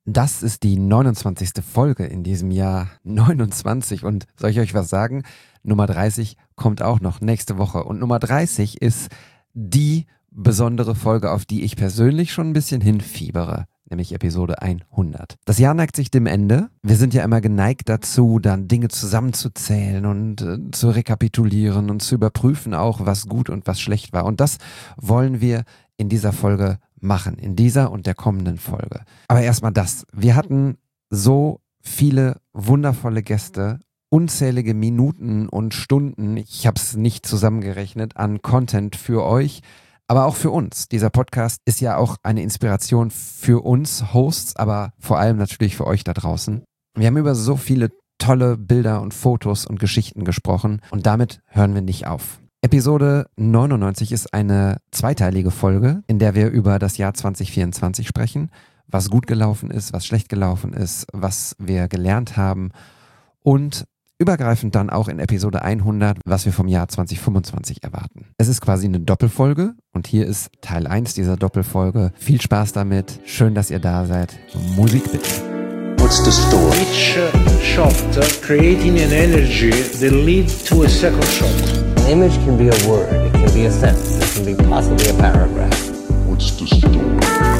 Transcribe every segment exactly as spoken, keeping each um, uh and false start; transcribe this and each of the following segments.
Das ist die neunundzwanzigste Folge in diesem Jahr neunundzwanzig und soll ich euch was sagen? Nummer dreißig kommt auch noch nächste Woche und Nummer dreißig ist die besondere Folge, auf die ich persönlich schon ein bisschen hinfiebere, nämlich Episode hundert. Das Jahr neigt sich dem Ende. Wir sind ja immer geneigt dazu, dann Dinge zusammenzuzählen und äh, zu rekapitulieren und zu überprüfen auch, was gut und was schlecht war. Und das wollen wir in dieser Folge machen, in dieser und der kommenden Folge. Aber erstmal das. Wir hatten so viele wundervolle Gäste, unzählige Minuten und Stunden, ich habe es nicht zusammengerechnet, an Content für euch, aber auch für uns. Dieser Podcast ist ja auch eine Inspiration für uns Hosts, aber vor allem natürlich für euch da draußen. Wir haben über so viele tolle Bilder und Fotos und Geschichten gesprochen und damit hören wir nicht auf. Episode neunundneunzig ist eine zweiteilige Folge, in der wir über das Jahr zwanzig vierundzwanzig sprechen, was gut gelaufen ist, was schlecht gelaufen ist, was wir gelernt haben und übergreifend dann auch in Episode hundert, was wir vom Jahr zwanzig fünfundzwanzig erwarten. Es ist quasi eine Doppelfolge und hier ist Teil eins dieser Doppelfolge. Viel Spaß damit, schön, dass ihr da seid. Musik bitte. What's the story? Each uh, shot uh, creating an energy that leads to a second shot. An image can be a word, it can be a sentence, it can be possibly a paragraph. What's the story?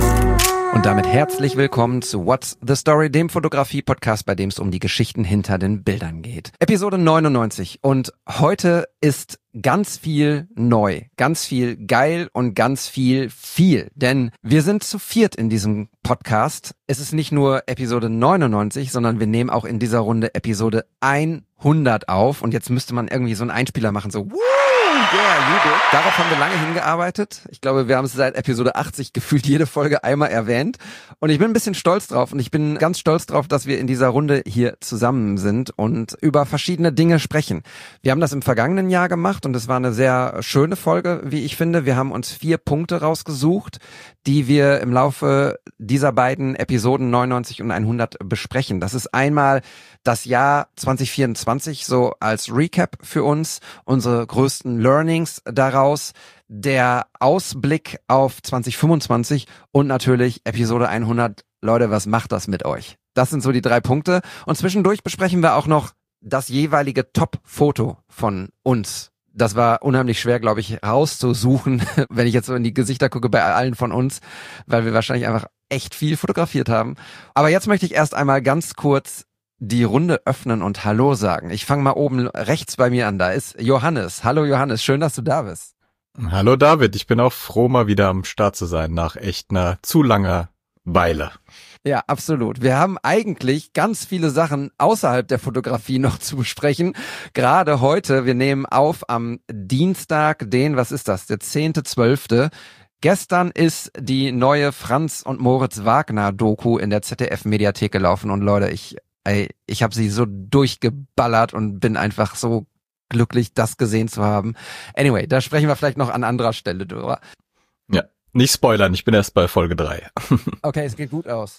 Und damit herzlich willkommen zu What's the Story, dem Fotografie-Podcast, bei dem es um die Geschichten hinter den Bildern geht. Episode neunundneunzig und heute ist ganz viel neu, ganz viel geil und ganz viel viel, denn wir sind zu viert in diesem Podcast. Es ist nicht nur Episode neunundneunzig, sondern wir nehmen auch in dieser Runde Episode hundert auf und jetzt müsste man irgendwie so einen Einspieler machen, so Woo! Yeah, you did. Darauf haben wir lange hingearbeitet. Ich glaube, wir haben es seit Episode achtzig gefühlt jede Folge einmal erwähnt. Und ich bin ein bisschen stolz drauf und ich bin ganz stolz drauf, dass wir in dieser Runde hier zusammen sind und über verschiedene Dinge sprechen. Wir haben das im vergangenen Jahr gemacht und es war eine sehr schöne Folge, wie ich finde. Wir haben uns vier Punkte rausgesucht, die wir im Laufe dieser beiden Episoden neunundneunzig und hundert besprechen. Das ist einmal das Jahr zwanzig vierundzwanzig so als Recap für uns, unsere größten Learnings daraus, der Ausblick auf zwanzig fünfundzwanzig und natürlich Episode hundert. Leute, was macht das mit euch? Das sind so die drei Punkte und zwischendurch besprechen wir auch noch das jeweilige Top-Foto von uns. Das war unheimlich schwer, glaube ich, rauszusuchen, wenn ich jetzt so in die Gesichter gucke bei allen von uns, weil wir wahrscheinlich einfach echt viel fotografiert haben. Aber jetzt möchte ich erst einmal ganz kurz die Runde öffnen und Hallo sagen. Ich fange mal oben rechts bei mir an. Da ist Johannes. Hallo Johannes, schön, dass du da bist. Hallo David, ich bin auch froh, mal wieder am Start zu sein, nach echt einer zu langer Weile. Ja, absolut. Wir haben eigentlich ganz viele Sachen außerhalb der Fotografie noch zu besprechen. Gerade heute, wir nehmen auf am Dienstag, den, was ist das, der zehnte zwölfte Gestern ist die neue Franz und Moritz Wagner Doku in der Z D F-Mediathek gelaufen und Leute, ich ey, ich habe sie so durchgeballert und bin einfach so glücklich, das gesehen zu haben. Anyway, da sprechen wir vielleicht noch an anderer Stelle drüber. Ja, nicht spoilern, ich bin erst bei Folge drei. Okay, es geht gut aus.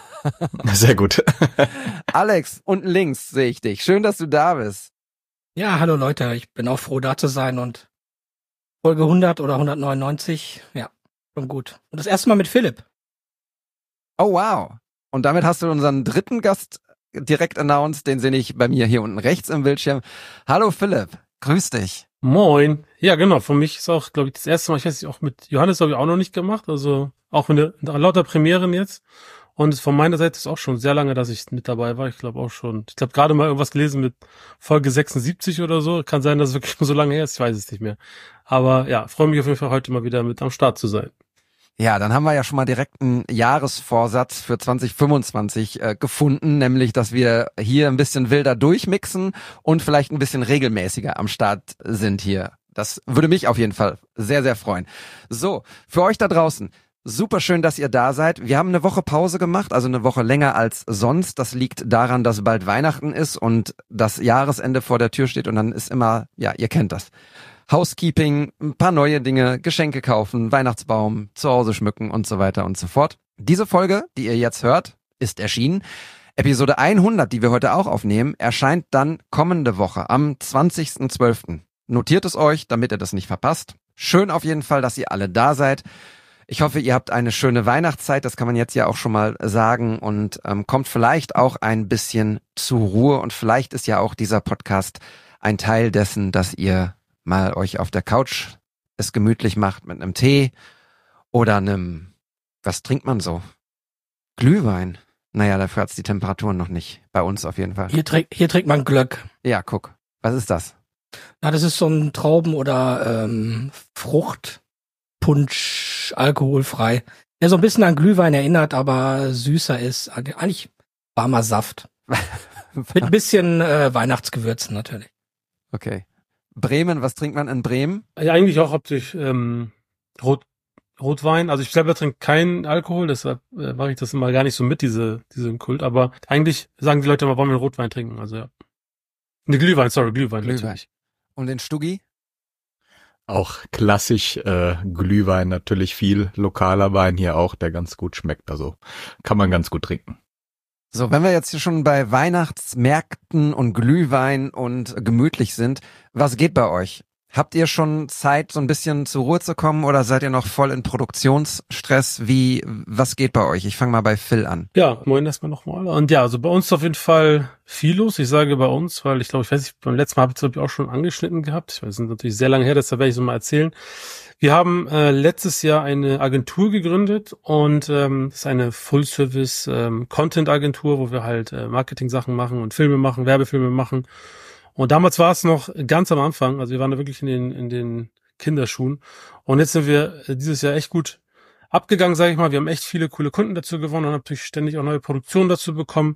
Sehr gut. Alex, unten links sehe ich dich. Schön, dass du da bist. Ja, hallo Leute, ich bin auch froh, da zu sein und Folge hundert oder hundertneunundneunzig, ja, schon gut. Und das erste Mal mit Philipp. Oh wow. Und damit hast du unseren dritten Gast direkt announced, den sehe ich bei mir hier unten rechts im Bildschirm. Hallo Philipp, grüß dich. Moin. Ja, genau, für mich ist auch, glaube ich, das erste Mal, ich weiß nicht, auch mit Johannes habe ich auch noch nicht gemacht, also auch mit der, lauter Premieren jetzt. Und von meiner Seite ist auch schon sehr lange, dass ich mit dabei war. Ich glaube auch schon, ich glaube gerade mal irgendwas gelesen mit Folge sechsundsiebzig oder so. Kann sein, dass es wirklich schon so lange her ist, ich weiß es nicht mehr. Aber ja, freue mich auf jeden Fall heute mal wieder mit am Start zu sein. Ja, dann haben wir ja schon mal direkt einen Jahresvorsatz für zwanzig fünfundzwanzig äh, gefunden, nämlich, dass wir hier ein bisschen wilder durchmixen und vielleicht ein bisschen regelmäßiger am Start sind hier. Das würde mich auf jeden Fall sehr, sehr freuen. So, für euch da draußen, super schön, dass ihr da seid. Wir haben eine Woche Pause gemacht, also eine Woche länger als sonst. Das liegt daran, dass bald Weihnachten ist und das Jahresende vor der Tür steht und dann ist immer, ja, ihr kennt das. Housekeeping, ein paar neue Dinge, Geschenke kaufen, Weihnachtsbaum, zu Hause schmücken und so weiter und so fort. Diese Folge, die ihr jetzt hört, ist erschienen. Episode hundert, die wir heute auch aufnehmen, erscheint dann kommende Woche am zwanzigsten zwölften Notiert es euch, damit ihr das nicht verpasst. Schön auf jeden Fall, dass ihr alle da seid. Ich hoffe, ihr habt eine schöne Weihnachtszeit, das kann man jetzt ja auch schon mal sagen und ähm, kommt vielleicht auch ein bisschen zur Ruhe und vielleicht ist ja auch dieser Podcast ein Teil dessen, dass ihr mal euch auf der Couch es gemütlich macht mit einem Tee oder einem, was trinkt man so? Glühwein. Naja, dafür hat's die Temperaturen noch nicht, bei uns auf jeden Fall. Hier, trinkt hier trinkt man Glögg. Ja, guck, was ist das? Na, das ist so ein Trauben- oder ähm, Fruchtpunsch, alkoholfrei. Der so ein bisschen an Glühwein erinnert, aber süßer ist. Eigentlich warmer Saft. Mit ein bisschen äh, Weihnachtsgewürzen natürlich. Okay. Bremen, was trinkt man in Bremen? Ja, eigentlich auch hauptsächlich ähm, Rot, Rotwein. Also ich selber trinke keinen Alkohol, deshalb äh, mache ich das immer gar nicht so mit, diese diesen Kult. Aber eigentlich sagen die Leute immer, wollen wir Rotwein trinken. Also ja. Ne, Glühwein, sorry, Glühwein. Glühwein. Natürlich. Und den Stuggi? Auch klassisch äh, Glühwein, natürlich viel lokaler Wein hier auch, der ganz gut schmeckt. Also kann man ganz gut trinken. So, wenn wir jetzt hier schon bei Weihnachtsmärkten und Glühwein und gemütlich sind, was geht bei euch? Habt ihr schon Zeit, so ein bisschen zur Ruhe zu kommen oder seid ihr noch voll in Produktionsstress? Wie, was geht bei euch? Ich fange mal bei Phil an. Ja, moin erstmal nochmal. Und ja, also bei uns ist auf jeden Fall viel los. Ich sage bei uns, weil ich glaube, ich weiß nicht, beim letzten Mal habe ich es auch schon angeschnitten gehabt. Ich weiß, es ist natürlich sehr lange her, deshalb werde ich es mal erzählen. Wir haben äh, letztes Jahr eine Agentur gegründet und ähm, das ist eine Full-Service ähm, Content-Agentur, wo wir halt äh, Marketing-Sachen machen und Filme machen, Werbefilme machen. Und damals war es noch ganz am Anfang, also wir waren da wirklich in den in den Kinderschuhen. Und jetzt sind wir dieses Jahr echt gut abgegangen, sage ich mal. Wir haben echt viele coole Kunden dazu gewonnen und haben natürlich ständig auch neue Produktionen dazu bekommen.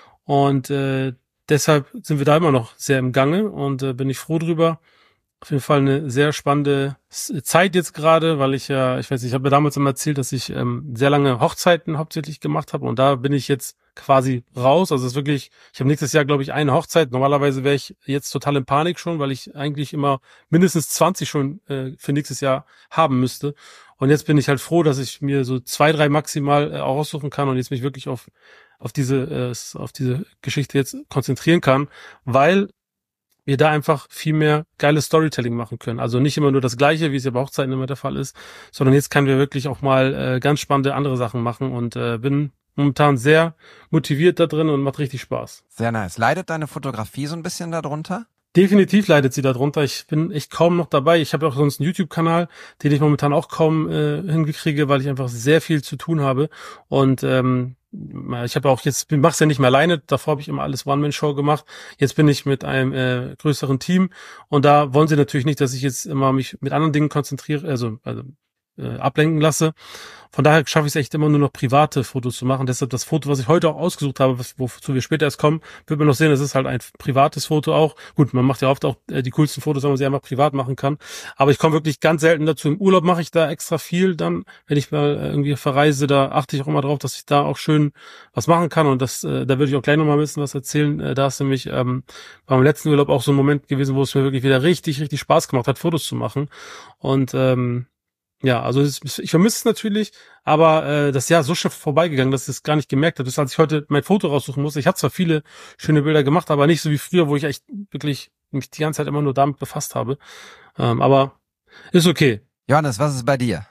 Und äh, deshalb sind wir da immer noch sehr im Gange und äh, bin ich froh drüber. Auf jeden Fall eine sehr spannende Zeit jetzt gerade, weil ich ja, ich weiß nicht, ich habe mir damals immer erzählt, dass ich ähm, sehr lange Hochzeiten hauptsächlich gemacht habe und da bin ich jetzt quasi raus. Also es ist wirklich, ich habe nächstes Jahr, glaube ich, eine Hochzeit. Normalerweise wäre ich jetzt total in Panik schon, weil ich eigentlich immer mindestens zwanzig schon äh, für nächstes Jahr haben müsste. Und jetzt bin ich halt froh, dass ich mir so zwei, drei maximal äh, aussuchen kann und jetzt mich wirklich auf auf diese äh, auf diese Geschichte jetzt konzentrieren kann, weil wir da einfach viel mehr geiles Storytelling machen können. Also nicht immer nur das Gleiche, wie es ja bei Hochzeiten immer der Fall ist, sondern jetzt können wir wirklich auch mal äh, ganz spannende andere Sachen machen und äh, bin momentan sehr motiviert da drin und macht richtig Spaß. Sehr nice. Leidet deine Fotografie so ein bisschen darunter? Definitiv leidet sie darunter. Ich bin echt kaum noch dabei. Ich habe auch sonst einen YouTube-Kanal, den ich momentan auch kaum äh, hingekriege, weil ich einfach sehr viel zu tun habe. Und ähm, ich habe auch jetzt, ich mache es ja nicht mehr alleine. Davor habe ich immer alles One-Man-Show gemacht. Jetzt bin ich mit einem äh, größeren Team und da wollen sie natürlich nicht, dass ich jetzt immer mich mit anderen Dingen konzentriere, also, also äh, ablenken lasse. Von daher schaffe ich es echt immer nur noch private Fotos zu machen. Deshalb das Foto, was ich heute auch ausgesucht habe, was, wozu wir später erst kommen, wird man noch sehen, das ist halt ein privates Foto auch. Gut, man macht ja oft auch äh, die coolsten Fotos, wenn man sie einfach privat machen kann. Aber ich komme wirklich ganz selten dazu. Im Urlaub mache ich da extra viel dann, wenn ich mal äh, irgendwie verreise, da achte ich auch immer drauf, dass ich da auch schön was machen kann. Und das, äh, da würde ich auch gleich nochmal ein bisschen was erzählen. Äh, da ist nämlich ähm, beim letzten Urlaub auch so ein Moment gewesen, wo es mir wirklich wieder richtig, richtig Spaß gemacht hat, Fotos zu machen. Und ähm, ja, also ich vermisse es natürlich, aber äh, das Jahr ist so schnell vorbeigegangen, dass ich es gar nicht gemerkt habe. Das, als ich heute mein Foto raussuchen musste, ich habe zwar viele schöne Bilder gemacht, aber nicht so wie früher, wo ich echt wirklich mich die ganze Zeit immer nur damit befasst habe. Ähm, aber ist okay. Johannes, was ist bei dir?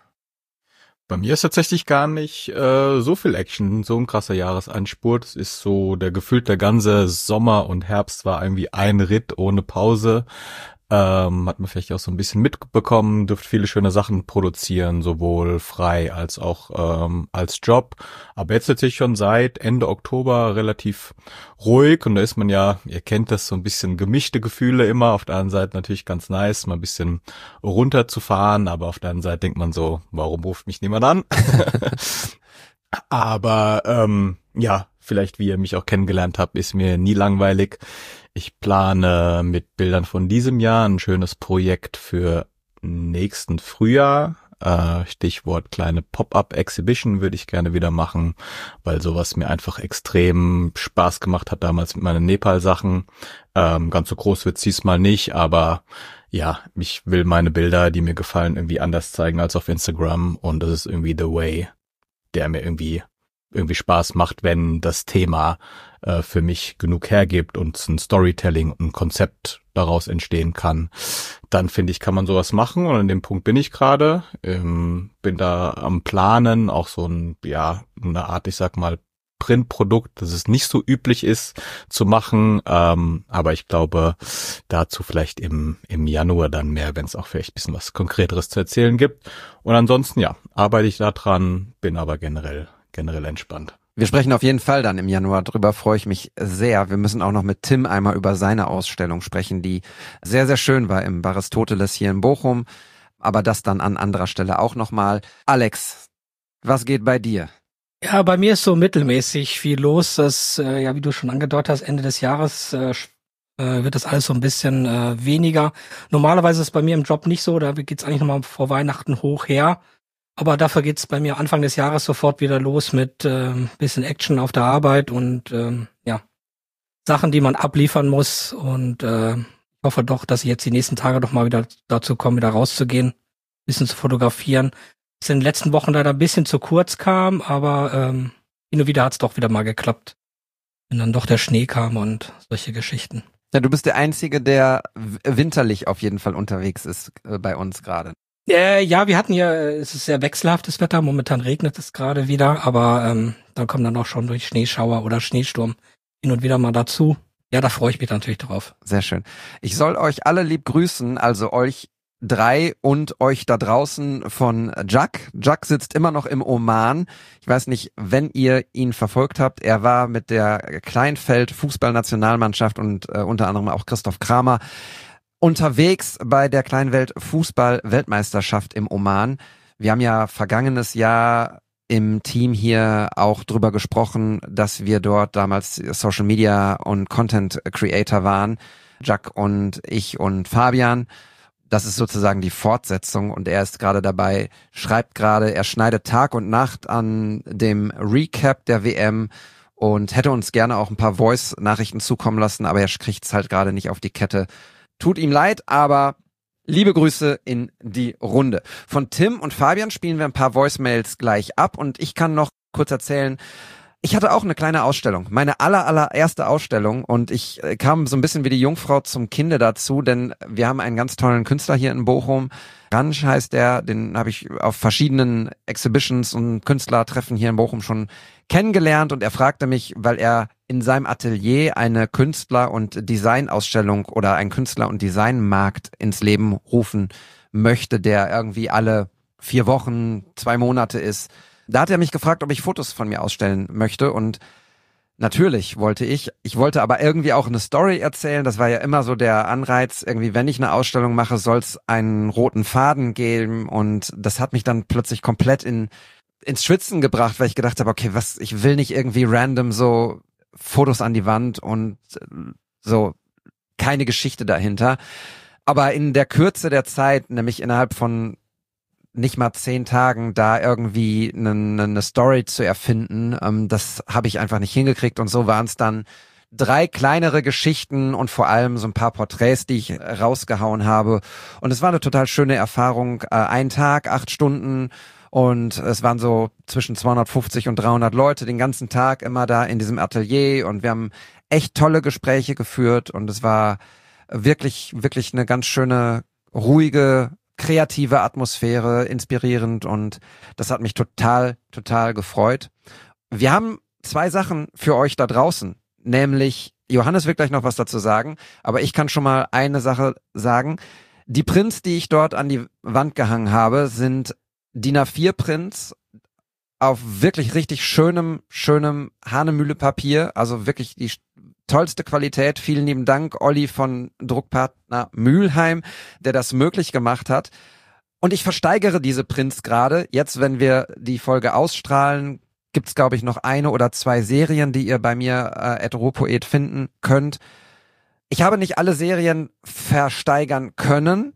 Bei mir ist tatsächlich gar nicht äh, so viel Action, so ein krasser Jahresendspurt. Es ist so, der gefühlt der ganze Sommer und Herbst war irgendwie ein Ritt ohne Pause. Ähm, hat man vielleicht auch so ein bisschen mitbekommen, dürft viele schöne Sachen produzieren, sowohl frei als auch ähm, als Job. Aber jetzt natürlich schon seit Ende Oktober relativ ruhig und da ist man ja, ihr kennt das, so ein bisschen gemischte Gefühle immer. Auf der einen Seite natürlich ganz nice, mal ein bisschen runterzufahren, aber auf der anderen Seite denkt man so, warum ruft mich niemand an? Aber ähm, ja, vielleicht wie ihr mich auch kennengelernt habt, ist mir nie langweilig. Ich plane mit Bildern von diesem Jahr ein schönes Projekt für nächsten Frühjahr. Äh, Stichwort kleine Pop-up-Exhibition würde ich gerne wieder machen, weil sowas mir einfach extrem Spaß gemacht hat damals mit meinen Nepal-Sachen. Ähm, ganz so groß wird's diesmal nicht, aber ja, ich will meine Bilder, die mir gefallen, irgendwie anders zeigen als auf Instagram und das ist irgendwie the way, der mir irgendwie irgendwie Spaß macht, wenn das Thema äh, für mich genug hergibt und ein Storytelling und ein Konzept daraus entstehen kann. Dann finde ich, kann man sowas machen und an dem Punkt bin ich gerade. Ähm, bin da am Planen, auch so ein, ja, eine Art, ich sag mal, Printprodukt, dass es nicht so üblich ist zu machen, ähm, aber ich glaube, dazu vielleicht im im Januar dann mehr, wenn es auch vielleicht ein bisschen was Konkreteres zu erzählen gibt. Und ansonsten, ja, arbeite ich da dran, bin aber generell generell entspannt. Wir sprechen auf jeden Fall dann im Januar drüber, freue ich mich sehr. Wir müssen auch noch mit Tim einmal über seine Ausstellung sprechen, die sehr, sehr schön war im Aristoteles hier in Bochum, aber das dann an anderer Stelle auch nochmal. Alex, was geht bei dir? Ja, bei mir ist so mittelmäßig viel los. Das, äh, ja, wie du schon angedeutet hast, Ende des Jahres äh, äh, wird das alles so ein bisschen äh, weniger. Normalerweise ist es bei mir im Job nicht so, da geht's eigentlich nochmal vor Weihnachten hoch her. Aber dafür geht's bei mir Anfang des Jahres sofort wieder los mit äh, bisschen Action auf der Arbeit und ähm, ja, Sachen, die man abliefern muss. Und äh, ich hoffe doch, dass ich jetzt die nächsten Tage doch mal wieder dazu komme, wieder rauszugehen, bisschen zu fotografieren. Es in den letzten Wochen leider ein bisschen zu kurz kam, aber ähm, hin und wieder hat's doch wieder mal geklappt. Wenn dann doch der Schnee kam und solche Geschichten. Ja, du bist der Einzige, der winterlich auf jeden Fall unterwegs ist äh, bei uns gerade. Äh, ja, wir hatten ja, es ist sehr wechselhaftes Wetter, momentan regnet es gerade wieder, aber ähm, dann kommen dann auch schon durch Schneeschauer oder Schneesturm hin und wieder mal dazu. Ja, da freue ich mich natürlich drauf. Sehr schön. Ich soll euch alle lieb grüßen, also euch drei und euch da draußen von Jack. Jack sitzt immer noch im Oman. Ich weiß nicht, wenn ihr ihn verfolgt habt. Er war mit der Kleinfeld-Fußballnationalmannschaft und äh, unter anderem auch Christoph Kramer unterwegs bei der Kleinwelt-Fußball-Weltmeisterschaft im Oman. Wir haben ja vergangenes Jahr im Team hier auch drüber gesprochen, dass wir dort damals Social Media und Content Creator waren. Jack und ich und Fabian. Das ist sozusagen die Fortsetzung und er ist gerade dabei, schreibt gerade, er schneidet Tag und Nacht an dem Recap der W M und hätte uns gerne auch ein paar Voice-Nachrichten zukommen lassen, aber er kriegt es halt gerade nicht auf die Kette. Tut ihm leid, aber liebe Grüße in die Runde. Von Tim und Fabian spielen wir ein paar Voicemails gleich ab und ich kann noch kurz erzählen, ich hatte auch eine kleine Ausstellung, meine aller, allererste Ausstellung und ich äh, kam so ein bisschen wie die Jungfrau zum Kinde dazu, denn wir haben einen ganz tollen Künstler hier in Bochum, Ransch heißt der, den habe ich auf verschiedenen Exhibitions und Künstlertreffen hier in Bochum schon kennengelernt und er fragte mich, weil er in seinem Atelier eine Künstler- und Designausstellung oder einen Künstler- und Designmarkt ins Leben rufen möchte, der irgendwie alle vier Wochen, zwei Monate ist. Da hat er mich gefragt, ob ich Fotos von mir ausstellen möchte und natürlich wollte ich. Ich wollte aber irgendwie auch eine Story erzählen. Das war ja immer so der Anreiz, irgendwie, wenn ich eine Ausstellung mache, soll es einen roten Faden geben und das hat mich dann plötzlich komplett in ins Schwitzen gebracht, weil ich gedacht habe, okay, was, ich will nicht irgendwie random so Fotos an die Wand und so keine Geschichte dahinter. Aber in der Kürze der Zeit, nämlich innerhalb von nicht mal zehn Tagen da irgendwie eine, eine Story zu erfinden, ähm, das habe ich einfach nicht hingekriegt und so waren es dann drei kleinere Geschichten und vor allem so ein paar Porträts, die ich rausgehauen habe und es war eine total schöne Erfahrung, äh, ein Tag, acht Stunden und es waren so zwischen zweihundertfünfzig und dreihundert Leute den ganzen Tag immer da in diesem Atelier und wir haben echt tolle Gespräche geführt und es war wirklich, wirklich eine ganz schöne, ruhige, kreative Atmosphäre, inspirierend und das hat mich total, total gefreut. Wir haben zwei Sachen für euch da draußen, nämlich, Johannes wird gleich noch was dazu sagen, aber ich kann schon mal eine Sache sagen. Die Prints, die ich dort an die Wand gehangen habe, sind D I N A vier Prints auf wirklich richtig schönem, schönem Hanemühle-Papier, also wirklich die tollste Qualität. Vielen lieben Dank, Olli von Druckpartner Mülheim, der das möglich gemacht hat. Und ich versteigere diese Prints gerade. Jetzt, wenn wir die Folge ausstrahlen, gibt's, glaube ich, noch eine oder zwei Serien, die ihr bei mir äh, at rohpoet finden könnt. Ich habe nicht alle Serien versteigern können.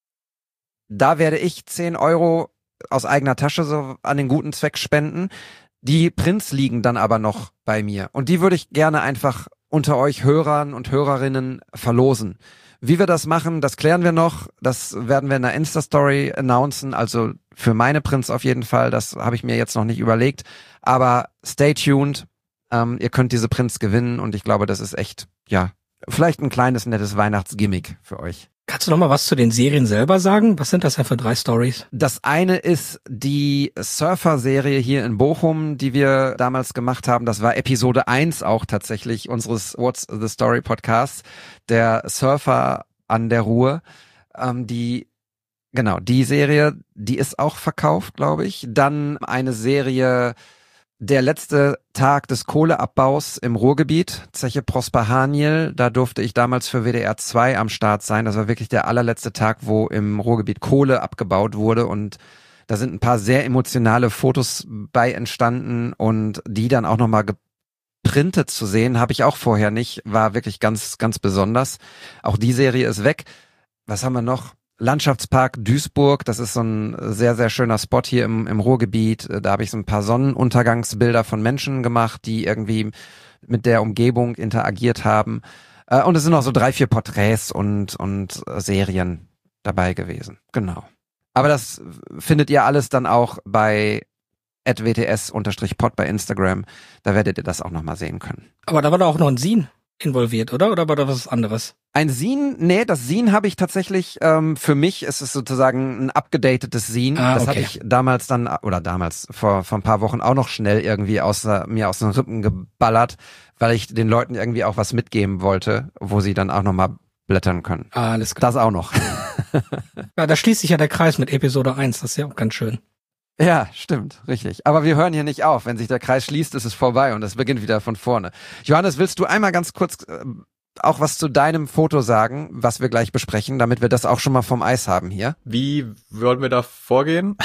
Da werde ich zehn Euro aus eigener Tasche so an den guten Zweck spenden. Die Prints liegen dann aber noch bei mir. Und die würde ich gerne einfach unter euch Hörern und Hörerinnen verlosen. Wie wir das machen, das klären wir noch. Das werden wir in der Insta-Story announcen. Also für meine Prints auf jeden Fall. Das habe ich mir jetzt noch nicht überlegt. Aber stay tuned. Ähm, ihr könnt diese Prints gewinnen und ich glaube, das ist echt, ja, vielleicht ein kleines, nettes Weihnachtsgimmick für euch. Kannst du noch mal was zu den Serien selber sagen? Was sind das denn für drei Stories? Das eine ist die Surfer-Serie hier in Bochum, die wir damals gemacht haben. Das war Episode eins auch tatsächlich unseres What's the Story Podcasts. Der Surfer an der Ruhr. Ähm, die, genau, die Serie, die ist auch verkauft, glaube ich. Dann eine Serie, der letzte Tag des Kohleabbaus im Ruhrgebiet, Zeche Prosper Haniel, da durfte ich damals für W D R zwei am Start sein. Das war wirklich der allerletzte Tag, wo im Ruhrgebiet Kohle abgebaut wurde und da sind ein paar sehr emotionale Fotos bei entstanden und die dann auch nochmal geprintet zu sehen, habe ich auch vorher nicht, war wirklich ganz, ganz besonders. Auch die Serie ist weg. Was haben wir noch? Landschaftspark Duisburg, das ist so ein sehr, sehr schöner Spot hier im, im Ruhrgebiet. Da habe ich so ein paar Sonnenuntergangsbilder von Menschen gemacht, die irgendwie mit der Umgebung interagiert haben. Und es sind auch so drei, vier Porträts und, und Serien dabei gewesen. Genau. Aber das findet ihr alles dann auch bei at w t s pod bei Instagram. Da werdet ihr das auch nochmal sehen können. Aber da war doch auch noch ein Scene involviert, oder? Oder war da was anderes? Ein Scene? Nee, das Scene habe ich tatsächlich, ähm, für mich ist es sozusagen ein abgedatetes Scene. Ah, das okay. hatte ich damals dann, oder damals, vor, vor ein paar Wochen auch noch schnell irgendwie aus, mir aus den Rippen geballert, weil ich den Leuten irgendwie auch was mitgeben wollte, wo sie dann auch nochmal blättern können. Ah, alles klar. Das auch noch. Ja, da schließt sich ja der Kreis mit Episode eins, das ist ja auch ganz schön. Ja, stimmt, richtig. Aber wir hören hier nicht auf. Wenn sich der Kreis schließt, ist es vorbei und es beginnt wieder von vorne. Johannes, willst du einmal ganz kurz äh, auch was zu deinem Foto sagen, was wir gleich besprechen, damit wir das auch schon mal vom Eis haben hier? Wie wollen wir da vorgehen?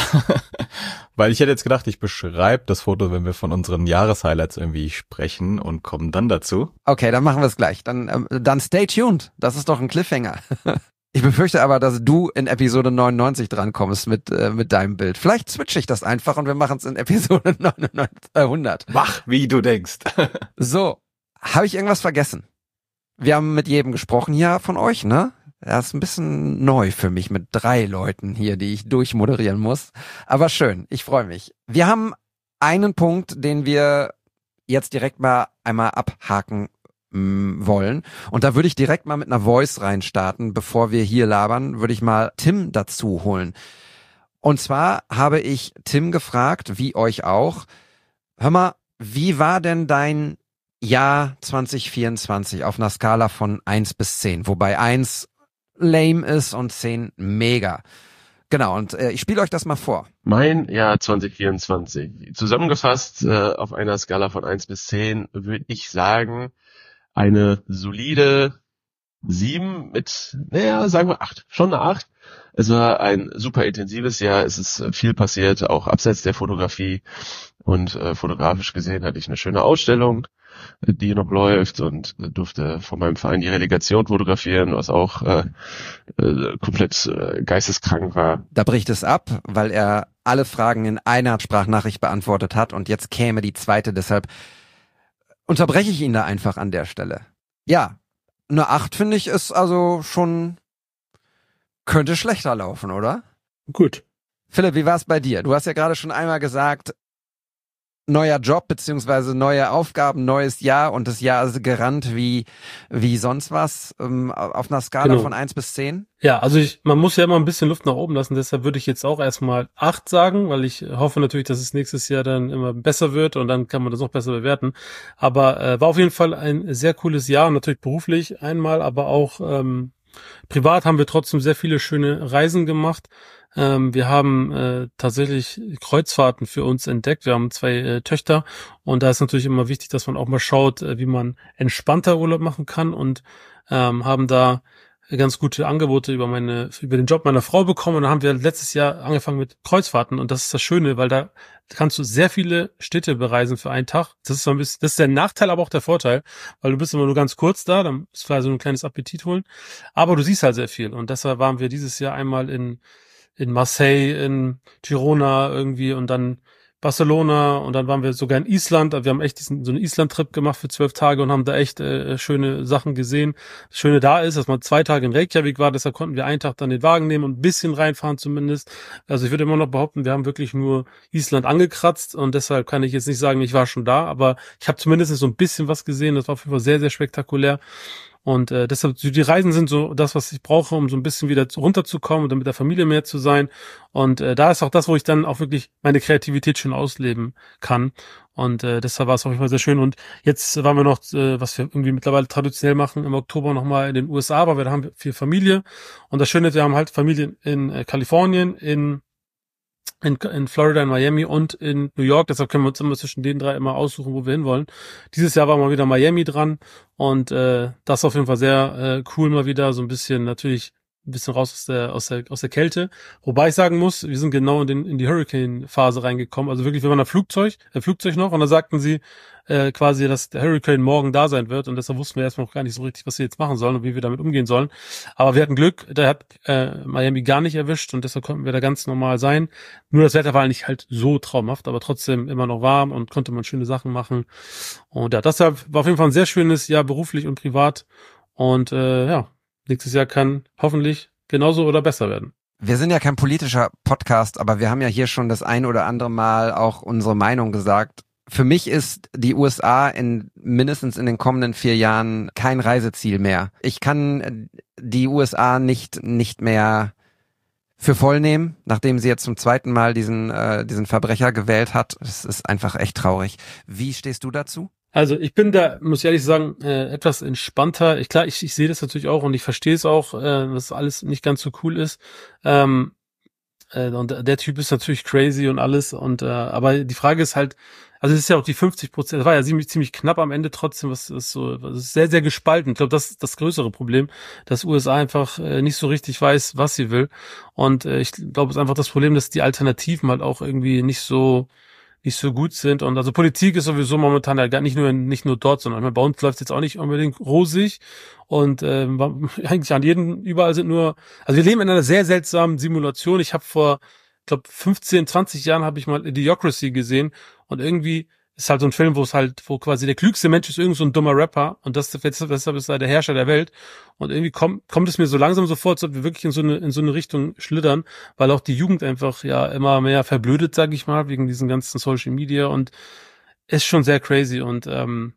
Weil ich hätte jetzt gedacht, ich beschreibe das Foto, wenn wir von unseren Jahreshighlights irgendwie sprechen und kommen dann dazu. Okay, dann machen wir es gleich. Dann, ähm, dann stay tuned. Das ist doch ein Cliffhanger. Ich befürchte aber, dass du in Episode neunundneunzig drankommst mit äh, mit deinem Bild. Vielleicht switche ich das einfach und wir machen es in Episode neunundneunzig, äh, hundert. Mach, wie du denkst. So, habe ich irgendwas vergessen? Wir haben mit jedem gesprochen hier von euch, ne? Das ist ein bisschen neu für mich mit drei Leuten hier, die ich durchmoderieren muss. Aber schön, ich freue mich. Wir haben einen Punkt, den wir jetzt direkt mal einmal abhaken wollen. Und da würde ich direkt mal mit einer Voice reinstarten, bevor wir hier labern, würde ich mal Tim dazu holen. Und zwar habe ich Tim gefragt, wie euch auch, hör mal, wie war denn dein Jahr zwanzig vierundzwanzig auf einer Skala von eins bis zehn, wobei eins lame ist und zehn mega. Genau, und äh, ich spiele euch das mal vor. Mein Jahr zwanzig vierundzwanzig. Zusammengefasst äh, auf einer Skala von eins bis zehn würde ich sagen, eine solide sieben mit, naja, sagen wir acht. Schon eine acht. Es war ein super intensives Jahr. Es ist viel passiert, auch abseits der Fotografie. Und äh, fotografisch gesehen hatte ich eine schöne Ausstellung, die noch läuft, und durfte von meinem Verein die Relegation fotografieren, was auch äh, äh, komplett äh, geisteskrank war. Da bricht es ab, weil er alle Fragen in einer Sprachnachricht beantwortet hat und jetzt käme die zweite, deshalb unterbreche ich ihn da einfach an der Stelle. Ja, eine acht finde ich ist also schon, könnte schlechter laufen, oder? Gut. Philipp, wie war es bei dir? Du hast ja gerade schon einmal gesagt, neuer Job beziehungsweise neue Aufgaben, neues Jahr, und das Jahr ist gerannt wie wie sonst was, ähm, auf einer Skala Genau. von eins bis zehn? Ja, also ich, man muss ja immer ein bisschen Luft nach oben lassen, deshalb würde ich jetzt auch erstmal acht sagen, weil ich hoffe natürlich, dass es nächstes Jahr dann immer besser wird und dann kann man das noch besser bewerten. Aber äh, war auf jeden Fall ein sehr cooles Jahr, natürlich beruflich einmal, aber auch ähm, privat haben wir trotzdem sehr viele schöne Reisen gemacht. Ähm, wir haben äh, tatsächlich Kreuzfahrten für uns entdeckt. Wir haben zwei äh, Töchter und da ist natürlich immer wichtig, dass man auch mal schaut, äh, wie man entspannter Urlaub machen kann, und ähm, haben da ganz gute Angebote über meine über den Job meiner Frau bekommen, und dann haben wir letztes Jahr angefangen mit Kreuzfahrten, und das ist das Schöne, weil da kannst du sehr viele Städte bereisen für einen Tag. Das ist so ein bisschen, das ist der Nachteil, aber auch der Vorteil, weil du bist immer nur ganz kurz da, dann ist vielleicht so ein kleines Appetit holen, aber du siehst halt sehr viel, und deshalb waren wir dieses Jahr einmal in in Marseille, in Girona irgendwie und dann Barcelona, und dann waren wir sogar in Island. Wir haben echt diesen, so einen Island-Trip gemacht für zwölf Tage und haben da echt äh, schöne Sachen gesehen. Das Schöne da ist, dass man zwei Tage in Reykjavik war, deshalb konnten wir einen Tag dann den Wagen nehmen und ein bisschen reinfahren zumindest. Also ich würde immer noch behaupten, wir haben wirklich nur Island angekratzt, und deshalb kann ich jetzt nicht sagen, ich war schon da, aber ich habe zumindest so ein bisschen was gesehen. Das war auf jeden Fall sehr, sehr spektakulär. Und äh, deshalb, die Reisen sind so das, was ich brauche, um so ein bisschen wieder runterzukommen und dann mit der Familie mehr zu sein. Und äh, da ist auch das, wo ich dann auch wirklich meine Kreativität schön ausleben kann. Und äh, deshalb war es auf jeden Fall sehr schön. Und jetzt waren wir noch, äh, was wir irgendwie mittlerweile traditionell machen, im Oktober nochmal in den U S A, weil wir da haben viel Familie. Und das Schöne ist, wir haben halt Familie in äh, Kalifornien, in In, in Florida, in Miami und in New York. Deshalb können wir uns immer zwischen den drei immer aussuchen, wo wir hinwollen. Dieses Jahr war mal wieder Miami dran und äh, das ist auf jeden Fall sehr äh, cool mal wieder. So ein bisschen natürlich ein bisschen raus aus der aus der aus der Kälte. Wobei ich sagen muss, wir sind genau in, den, in die Hurricane-Phase reingekommen. Also wirklich, wir waren am Flugzeug, äh, Flugzeug noch und da sagten sie äh, quasi, dass der Hurricane morgen da sein wird und deshalb wussten wir erstmal noch gar nicht so richtig, was wir jetzt machen sollen und wie wir damit umgehen sollen. Aber wir hatten Glück, der hat äh, Miami gar nicht erwischt und deshalb konnten wir da ganz normal sein. Nur das Wetter war nicht halt so traumhaft, aber trotzdem immer noch warm und konnte man schöne Sachen machen. Und ja, deshalb war auf jeden Fall ein sehr schönes Jahr beruflich und privat und äh, ja, nächstes Jahr kann hoffentlich genauso oder besser werden. Wir sind ja kein politischer Podcast, aber wir haben ja hier schon das ein oder andere Mal auch unsere Meinung gesagt. Für mich ist die U S A in mindestens in den kommenden vier Jahren kein Reiseziel mehr. Ich kann die U S A nicht nicht mehr für voll nehmen, nachdem sie jetzt zum zweiten Mal diesen äh, diesen Verbrecher gewählt hat. Das ist einfach echt traurig. Wie stehst du dazu? Also ich bin da, muss ich ehrlich sagen, äh, etwas entspannter. Ich, klar, ich, ich sehe das natürlich auch und ich verstehe es auch, äh, dass alles nicht ganz so cool ist. Ähm, äh, und der Typ ist natürlich crazy und alles. Und äh, aber die Frage ist halt, also es ist ja auch die fünfzig Prozent, das war ja ziemlich, ziemlich knapp am Ende trotzdem, was ist so, das ist sehr, sehr gespalten. Ich glaube, das ist das größere Problem, dass U S A einfach äh, nicht so richtig weiß, was sie will. Und äh, ich glaube, es ist einfach das Problem, dass die Alternativen halt auch irgendwie nicht so nicht so gut sind. Und also Politik ist sowieso momentan ja gar nicht nur nicht nur dort, sondern bei uns läuft es jetzt auch nicht unbedingt rosig. Und äh, eigentlich an jedem, überall sind nur, also wir leben in einer sehr seltsamen Simulation. Ich habe vor, ich glaube, fünfzehn, zwanzig Jahren habe ich mal Idiocracy gesehen und irgendwie ist halt so ein Film, wo es halt, wo quasi der klügste Mensch ist irgend so ein dummer Rapper und das, deshalb ist er der Herrscher der Welt. Und irgendwie kommt, kommt es mir so langsam so vor, als ob wir wirklich in so eine, in so eine Richtung schlittern, weil auch die Jugend einfach ja immer mehr verblödet, sag ich mal, wegen diesen ganzen Social Media und ist schon sehr crazy und, ähm,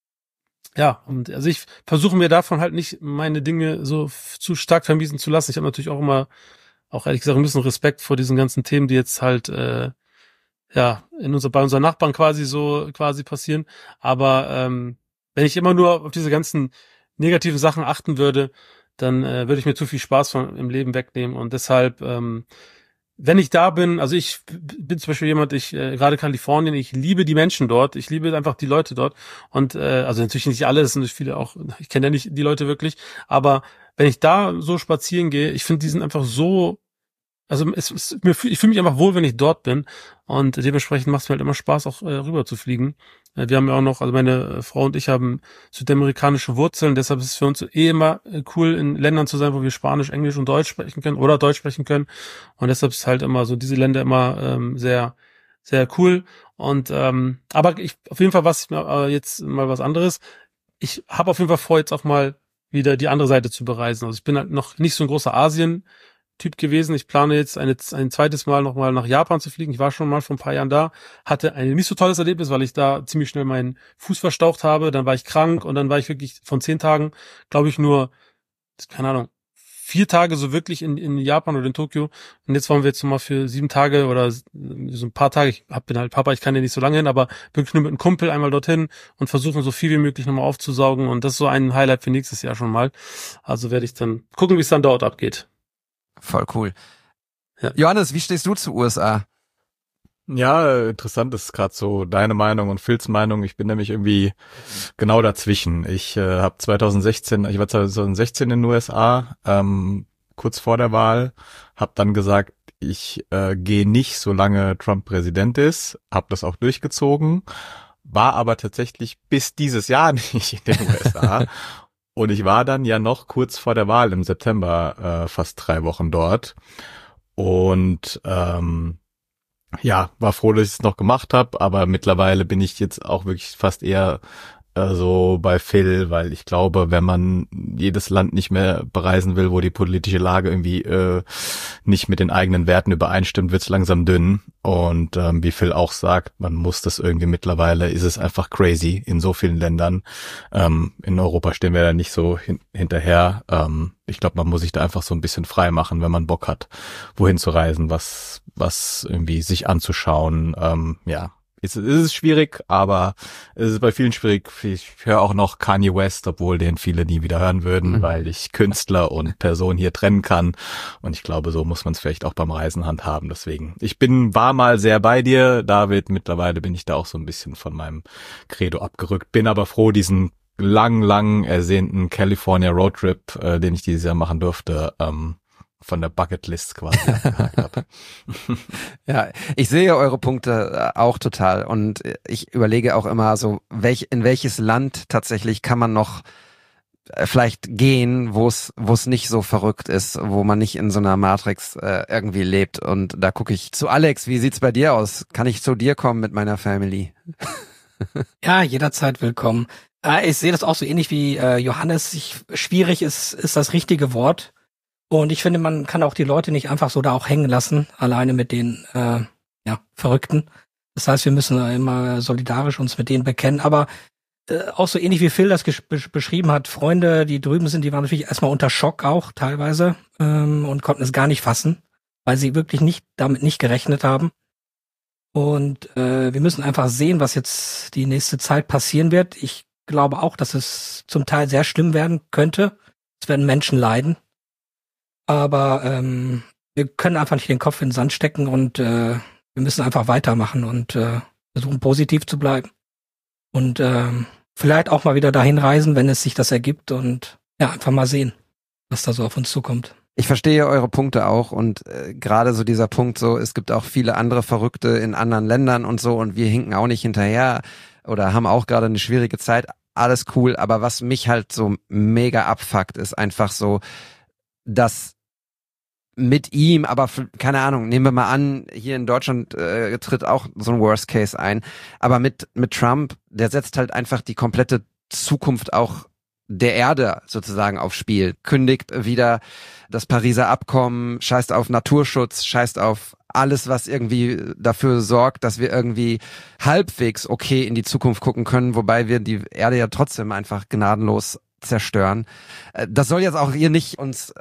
ja, und also ich versuche mir davon halt nicht meine Dinge so f- zu stark vermiesen zu lassen. Ich habe natürlich auch immer, auch ehrlich gesagt, ein bisschen Respekt vor diesen ganzen Themen, die jetzt halt, äh, ja, in unser, bei unseren Nachbarn quasi so quasi passieren. Aber ähm, wenn ich immer nur auf diese ganzen negativen Sachen achten würde, dann äh, würde ich mir zu viel Spaß von, im Leben wegnehmen. Und deshalb, ähm, wenn ich da bin, also ich bin zum Beispiel jemand, ich äh, gerade Kalifornien, ich liebe die Menschen dort, ich liebe einfach die Leute dort. Und äh, also natürlich nicht alle, es sind natürlich viele auch, ich kenne ja nicht die Leute wirklich, aber wenn ich da so spazieren gehe, ich finde, die sind einfach so. Also es, es, mir, ich fühle mich einfach wohl, wenn ich dort bin und dementsprechend macht es mir halt immer Spaß, auch äh, rüber zu fliegen. Äh, wir haben ja auch noch, also meine äh, Frau und ich haben südamerikanische Wurzeln, deshalb ist es für uns eh immer äh, cool, in Ländern zu sein, wo wir Spanisch, Englisch und Deutsch sprechen können oder Deutsch sprechen können und deshalb ist halt immer so diese Länder immer ähm, sehr, sehr cool und ähm, aber ich auf jeden Fall was äh, jetzt mal was anderes. Ich habe auf jeden Fall vor, jetzt auch mal wieder die andere Seite zu bereisen. Also ich bin halt noch nicht so ein großer Asien Typ gewesen. Ich plane jetzt eine, ein zweites Mal nochmal nach Japan zu fliegen. Ich war schon mal vor ein paar Jahren da, hatte ein nicht so tolles Erlebnis, weil ich da ziemlich schnell meinen Fuß verstaucht habe. Dann war ich krank und dann war ich wirklich von zehn Tagen, glaube ich, nur, keine Ahnung, vier Tage so wirklich in, in Japan oder in Tokio. Und jetzt wollen wir jetzt nochmal für sieben Tage oder so ein paar Tage, ich hab, bin halt Papa, ich kann ja nicht so lange hin, aber wirklich nur mit einem Kumpel einmal dorthin und versuchen so viel wie möglich nochmal aufzusaugen. Und das ist so ein Highlight für nächstes Jahr schon mal. Also werde ich dann gucken, wie es dann dort abgeht. Voll cool. Ja. Johannes, wie stehst du zu U S A? Ja, interessant ist gerade so deine Meinung und Phils Meinung. Ich bin nämlich irgendwie genau dazwischen. Ich äh, habe zwanzig sechzehn, ich war zwanzig sechzehn in den U S A, ähm, kurz vor der Wahl, habe dann gesagt, ich äh, gehe nicht, solange Trump Präsident ist, habe das auch durchgezogen, war aber tatsächlich bis dieses Jahr nicht in den U S A. Und ich war dann ja noch kurz vor der Wahl im September äh, fast drei Wochen dort und ähm, ja, war froh, dass ich es noch gemacht habe, aber mittlerweile bin ich jetzt auch wirklich fast eher also bei Phil, weil ich glaube, wenn man jedes Land nicht mehr bereisen will, wo die politische Lage irgendwie äh, nicht mit den eigenen Werten übereinstimmt, wird's langsam dünn. Und ähm, wie Phil auch sagt, man muss das irgendwie mittlerweile, ist es einfach crazy in so vielen Ländern. Ähm, in Europa stehen wir da nicht so hin, hinterher. Ähm, ich glaube, man muss sich da einfach so ein bisschen frei machen, wenn man Bock hat, wohin zu reisen, was was irgendwie sich anzuschauen. Ähm, ja. Es ist schwierig, aber es ist bei vielen schwierig. Ich höre auch noch Kanye West, obwohl den viele nie wieder hören würden, mhm. weil ich Künstler und Person hier trennen kann. Und ich glaube, so muss man es vielleicht auch beim Reisen handhaben. Deswegen, ich bin, war mal sehr bei dir, David. Mittlerweile bin ich da auch so ein bisschen von meinem Credo abgerückt. Bin aber froh, diesen lang, lang ersehnten California Roadtrip, äh, den ich dieses Jahr machen durfte, ähm, von der Bucketlist quasi abgehakt habe. Ja, ich sehe eure Punkte auch total und ich überlege auch immer so, welch, in welches Land tatsächlich kann man noch vielleicht gehen, wo es wo es nicht so verrückt ist, wo man nicht in so einer Matrix äh, irgendwie lebt. Und da gucke ich zu Alex, wie sieht's bei dir aus? Kann ich zu dir kommen mit meiner Family? Ja, jederzeit willkommen. Äh, ich sehe das auch so ähnlich wie äh, Johannes. Ich, schwierig ist ist das richtige Wort. Und ich finde, man kann auch die Leute nicht einfach so da auch hängen lassen, alleine mit den äh, ja, Verrückten. Das heißt, wir müssen immer solidarisch uns mit denen bekennen. Aber äh, auch so ähnlich wie Phil das gesch- beschrieben hat, Freunde, die drüben sind, die waren natürlich erstmal unter Schock auch teilweise ähm, und konnten es gar nicht fassen, weil sie wirklich nicht damit nicht gerechnet haben. Und äh, wir müssen einfach sehen, was jetzt die nächste Zeit passieren wird. Ich glaube auch, dass es zum Teil sehr schlimm werden könnte. Es werden Menschen leiden. Aber ähm, wir können einfach nicht den Kopf in den Sand stecken und äh, wir müssen einfach weitermachen und äh, versuchen, positiv zu bleiben. Und ähm, vielleicht auch mal wieder dahin reisen, wenn es sich das ergibt und ja, einfach mal sehen, was da so auf uns zukommt. Ich verstehe eure Punkte auch und äh, gerade so dieser Punkt so, es gibt auch viele andere Verrückte in anderen Ländern und so und wir hinken auch nicht hinterher oder haben auch gerade eine schwierige Zeit. Alles cool, aber was mich halt so mega abfuckt, ist einfach so, dass mit ihm, aber für, keine Ahnung, nehmen wir mal an, hier in Deutschland äh, tritt auch so ein Worst Case ein, aber mit mit Trump, der setzt halt einfach die komplette Zukunft auch der Erde sozusagen aufs Spiel, kündigt wieder das Pariser Abkommen, scheißt auf Naturschutz, scheißt auf alles, was irgendwie dafür sorgt, dass wir irgendwie halbwegs okay in die Zukunft gucken können, wobei wir die Erde ja trotzdem einfach gnadenlos zerstören. Das soll jetzt auch hier nicht uns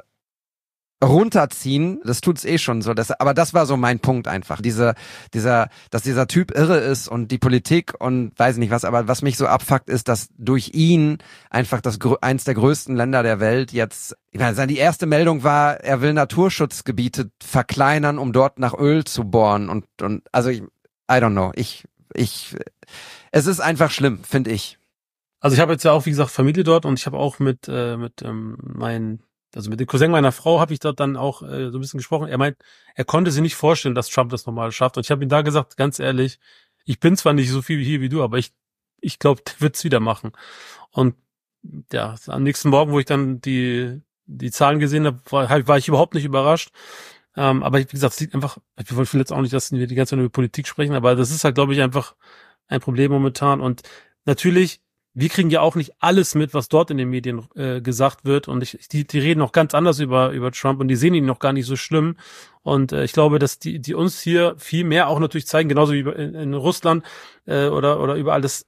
runterziehen, das tut's eh schon so, das, aber das war so mein Punkt einfach, diese, dieser, dass dieser Typ irre ist und die Politik und weiß nicht was, aber was mich so abfuckt ist, dass durch ihn einfach das eins der größten Länder der Welt jetzt, ich meine, die erste Meldung war, er will Naturschutzgebiete verkleinern, um dort nach Öl zu bohren und und also ich, I don't know, ich ich, es ist einfach schlimm, finde ich. Also ich habe jetzt ja auch, wie gesagt, Familie dort und ich habe auch mit äh, mit ähm, meinen Also mit dem Cousin meiner Frau habe ich dort dann auch äh, so ein bisschen gesprochen. Er meint, er konnte sich nicht vorstellen, dass Trump das nochmal schafft. Und ich habe ihm da gesagt, ganz ehrlich, ich bin zwar nicht so viel hier wie du, aber ich ich glaube, der wird's wieder machen. Und ja, am nächsten Morgen, wo ich dann die die Zahlen gesehen habe, war, war ich überhaupt nicht überrascht. Ähm, aber wie gesagt, es liegt einfach, ich will jetzt auch nicht, dass wir die ganze Zeit über Politik sprechen, aber das ist halt, glaube ich, einfach ein Problem momentan. Und natürlich, wir kriegen ja auch nicht alles mit, was dort in den Medien äh, gesagt wird. Und ich, die, die reden noch ganz anders über über Trump und die sehen ihn noch gar nicht so schlimm. Und äh, ich glaube, dass die die uns hier viel mehr auch natürlich zeigen, genauso wie in, in Russland äh, oder oder überall das.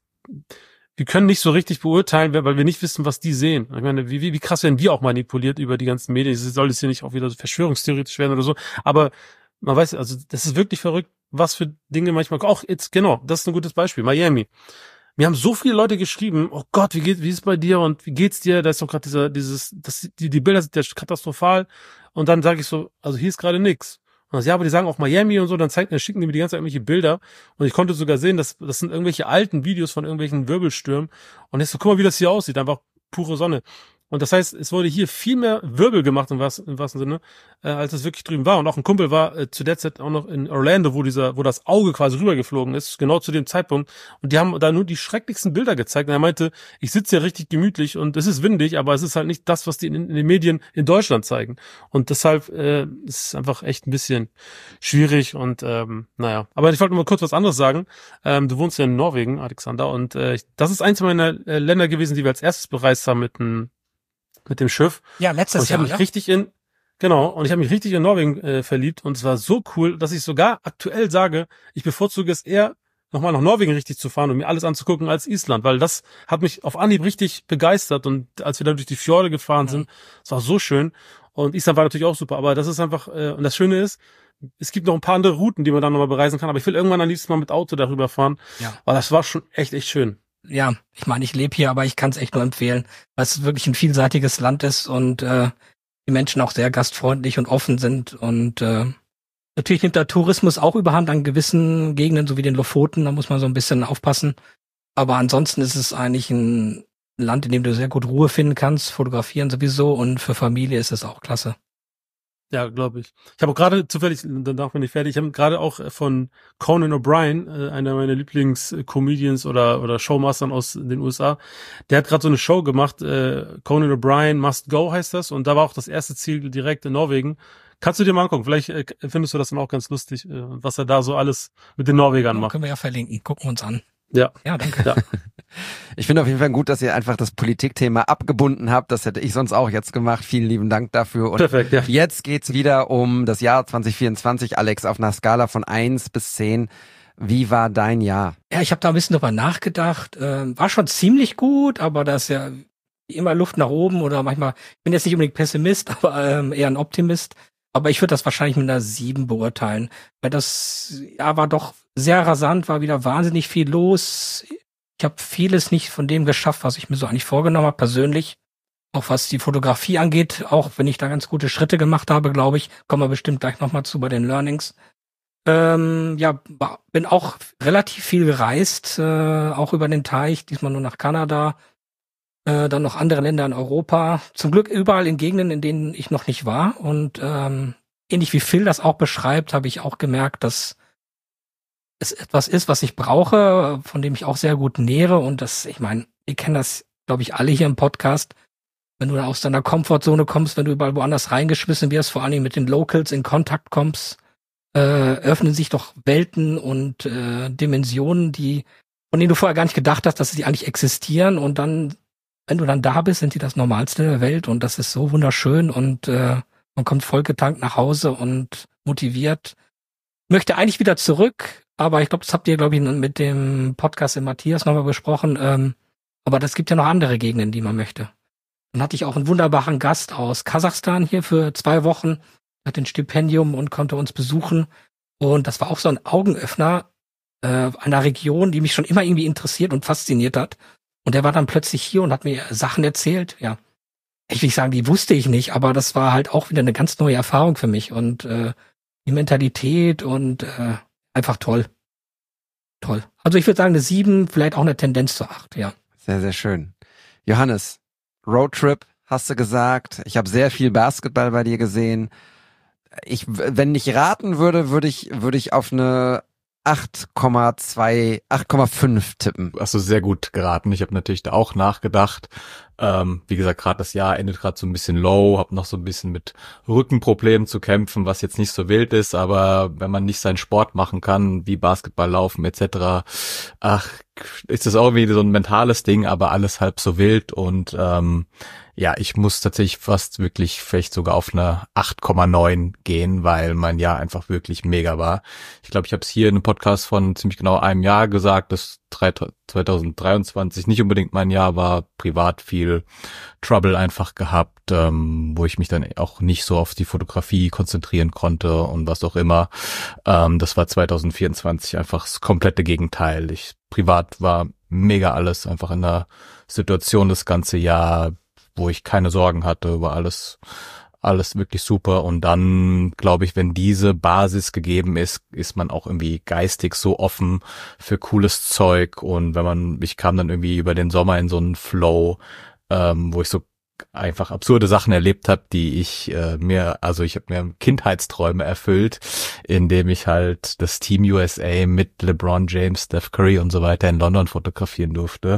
Wir können nicht so richtig beurteilen, weil wir nicht wissen, was die sehen. Ich meine, wie wie, wie krass werden wir auch manipuliert über die ganzen Medien? Es soll jetzt hier nicht auch wieder so verschwörungstheoretisch werden oder so. Aber man weiß, also das ist wirklich verrückt, was für Dinge manchmal. Auch jetzt genau, das ist ein gutes Beispiel. Miami. Mir haben so viele Leute geschrieben, oh Gott, wie geht, wie ist es bei dir und wie geht's dir? Da ist doch gerade dieser, dieses, das, die, die Bilder sind ja katastrophal. Und dann sage ich so, also hier ist gerade nix. Und das, ja, aber die sagen auch Miami und so, dann zeigen, dann schicken die mir die ganze Zeit irgendwelche Bilder. Und ich konnte sogar sehen, dass, das sind irgendwelche alten Videos von irgendwelchen Wirbelstürmen. Und jetzt so, guck mal, wie das hier aussieht, einfach pure Sonne. Und das heißt, es wurde hier viel mehr Wirbel gemacht, im wahrsten, im wahrsten Sinne, äh, als es wirklich drüben war. Und auch ein Kumpel war äh, zu der Zeit auch noch in Orlando, wo dieser, wo das Auge quasi rübergeflogen ist, genau zu dem Zeitpunkt. Und die haben da nur die schrecklichsten Bilder gezeigt. Und er meinte, ich sitze ja richtig gemütlich und es ist windig, aber es ist halt nicht das, was die in, in den Medien in Deutschland zeigen. Und deshalb äh, ist es einfach echt ein bisschen schwierig und ähm, naja. Aber ich wollte mal kurz was anderes sagen. Ähm, du wohnst ja in Norwegen, Alexander, und äh, das ist eins meiner äh, Länder gewesen, die wir als erstes bereist haben mit einem mit dem Schiff. Ja, letztes und ich habe Jahr, mich ja? richtig in genau und ich habe mich richtig in Norwegen äh, verliebt und es war so cool, dass ich sogar aktuell sage, ich bevorzuge es eher nochmal nach Norwegen richtig zu fahren und mir alles anzugucken als Island, weil das hat mich auf Anhieb richtig begeistert und als wir da durch die Fjorde gefahren sind, es war so schön und Island war natürlich auch super, aber das ist einfach äh, und das Schöne ist, es gibt noch ein paar andere Routen, die man dann nochmal bereisen kann, aber ich will irgendwann am liebsten mal mit Auto darüber fahren, Ja. weil das war schon echt, echt schön. Ja, ich meine, ich lebe hier, aber ich kann es echt nur empfehlen, weil es wirklich ein vielseitiges Land ist und äh, die Menschen auch sehr gastfreundlich und offen sind. Und äh, natürlich nimmt der Tourismus auch überhand an gewissen Gegenden, so wie den Lofoten, da muss man so ein bisschen aufpassen. Aber ansonsten ist es eigentlich ein Land, in dem du sehr gut Ruhe finden kannst, fotografieren sowieso und für Familie ist es auch klasse. Ja, glaube ich. Ich habe auch gerade zufällig, danach bin ich fertig, ich habe gerade auch von Conan O'Brien, äh, einer meiner Lieblings-Comedians oder oder Showmastern aus den U S A, der hat gerade so eine Show gemacht, äh, Conan O'Brien Must Go heißt das, und da war auch das erste Ziel direkt in Norwegen. Kannst du dir mal angucken, vielleicht äh, findest du das dann auch ganz lustig, äh, was er da so alles mit den Norwegern Ja, macht. können wir ja verlinken, gucken wir uns an. Ja. Ja, danke. Ja. Ich finde auf jeden Fall gut, dass ihr einfach das Politikthema abgebunden habt. Das hätte ich sonst auch jetzt gemacht. Vielen lieben Dank dafür. Und Perfekt, ja. jetzt geht's wieder um das Jahr zwanzig vierundzwanzig. Alex, auf einer Skala von eins bis zehn. Wie war dein Jahr? Ja, ich habe da ein bisschen drüber nachgedacht. Ähm, war schon ziemlich gut, aber das ist ja wie immer Luft nach oben oder manchmal, ich bin jetzt nicht unbedingt Pessimist, aber ähm, eher ein Optimist. Aber ich würde das wahrscheinlich mit einer sieben beurteilen, weil das Jahr war doch sehr rasant, war wieder wahnsinnig viel los. Ich habe vieles nicht von dem geschafft, was ich mir so eigentlich vorgenommen habe, persönlich. Auch was die Fotografie angeht, auch wenn ich da ganz gute Schritte gemacht habe, glaube ich. Kommen wir bestimmt gleich nochmal zu bei den Learnings. Ähm, ja, bin auch relativ viel gereist, äh, auch über den Teich, diesmal nur nach Kanada, äh, dann noch andere Länder in Europa. Zum Glück überall in Gegenden, in denen ich noch nicht war. Und ähm, ähnlich wie Phil das auch beschreibt, habe ich auch gemerkt, dass es etwas ist, was ich brauche, von dem ich auch sehr gut nähere. Und das, ich meine, ihr kennt das, glaube ich, alle hier im Podcast. Wenn du da aus deiner Komfortzone kommst, wenn du überall woanders reingeschmissen wirst, vor allem mit den Locals in Kontakt kommst, äh, öffnen sich doch Welten und äh, Dimensionen, die, von denen du vorher gar nicht gedacht hast, dass sie eigentlich existieren. Und dann, wenn du dann da bist, sind die das Normalste der Welt. Und das ist so wunderschön. Und äh, man kommt vollgetankt nach Hause und motiviert. Möchte eigentlich wieder zurück, aber ich glaube, das habt ihr, glaube ich, mit dem Podcast in Matthias nochmal besprochen. Ähm, aber das gibt ja noch andere Gegenden, die man möchte. Dann hatte ich auch einen wunderbaren Gast aus Kasachstan hier für zwei Wochen, hat ein Stipendium und konnte uns besuchen. Und das war auch so ein Augenöffner äh, einer Region, die mich schon immer irgendwie interessiert und fasziniert hat. Und der war dann plötzlich hier und hat mir Sachen erzählt. Ja, ich will nicht sagen, die wusste ich nicht, aber das war halt auch wieder eine ganz neue Erfahrung für mich. Und äh, die Mentalität und äh, einfach toll. Toll. Also ich würde sagen eine sieben, vielleicht auch eine Tendenz zu acht, ja. Sehr, sehr schön. Johannes, Roadtrip, hast du gesagt. Ich habe sehr viel Basketball bei dir gesehen. Ich, wenn ich raten würde, würde ich, würde ich auf eine acht Komma zwei, acht Komma fünf tippen. Hast du sehr gut geraten. Ich habe natürlich da auch nachgedacht. Ähm, wie gesagt, gerade das Jahr endet gerade so ein bisschen low, habe noch so ein bisschen mit Rückenproblemen zu kämpfen, was jetzt nicht so wild ist, aber wenn man nicht seinen Sport machen kann, wie Basketball laufen et cetera, ach, ist das auch wieder so ein mentales Ding, aber alles halb so wild und ähm, ja, ich muss tatsächlich fast wirklich vielleicht sogar auf eine acht Komma neun gehen, weil mein Jahr einfach wirklich mega war. Ich glaube, ich habe es hier in einem Podcast von ziemlich genau einem Jahr gesagt, dass zwanzig dreiundzwanzig nicht unbedingt mein Jahr war, privat viel Trouble einfach gehabt, ähm, wo ich mich dann auch nicht so auf die Fotografie konzentrieren konnte und was auch immer. Ähm, das war zwanzig vierundzwanzig einfach das komplette Gegenteil. Ich privat war mega alles, einfach in der Situation das ganze Jahr, wo ich keine Sorgen hatte, war alles alles wirklich super und dann glaube ich, wenn diese Basis gegeben ist, ist man auch irgendwie geistig so offen für cooles Zeug und wenn man, ich kam dann irgendwie über den Sommer in so einen Flow, ähm, wo ich so einfach absurde Sachen erlebt habe, die ich äh, mir, also ich habe mir Kindheitsträume erfüllt, indem ich halt das Team U S A mit LeBron James, Steph Curry und so weiter in London fotografieren durfte.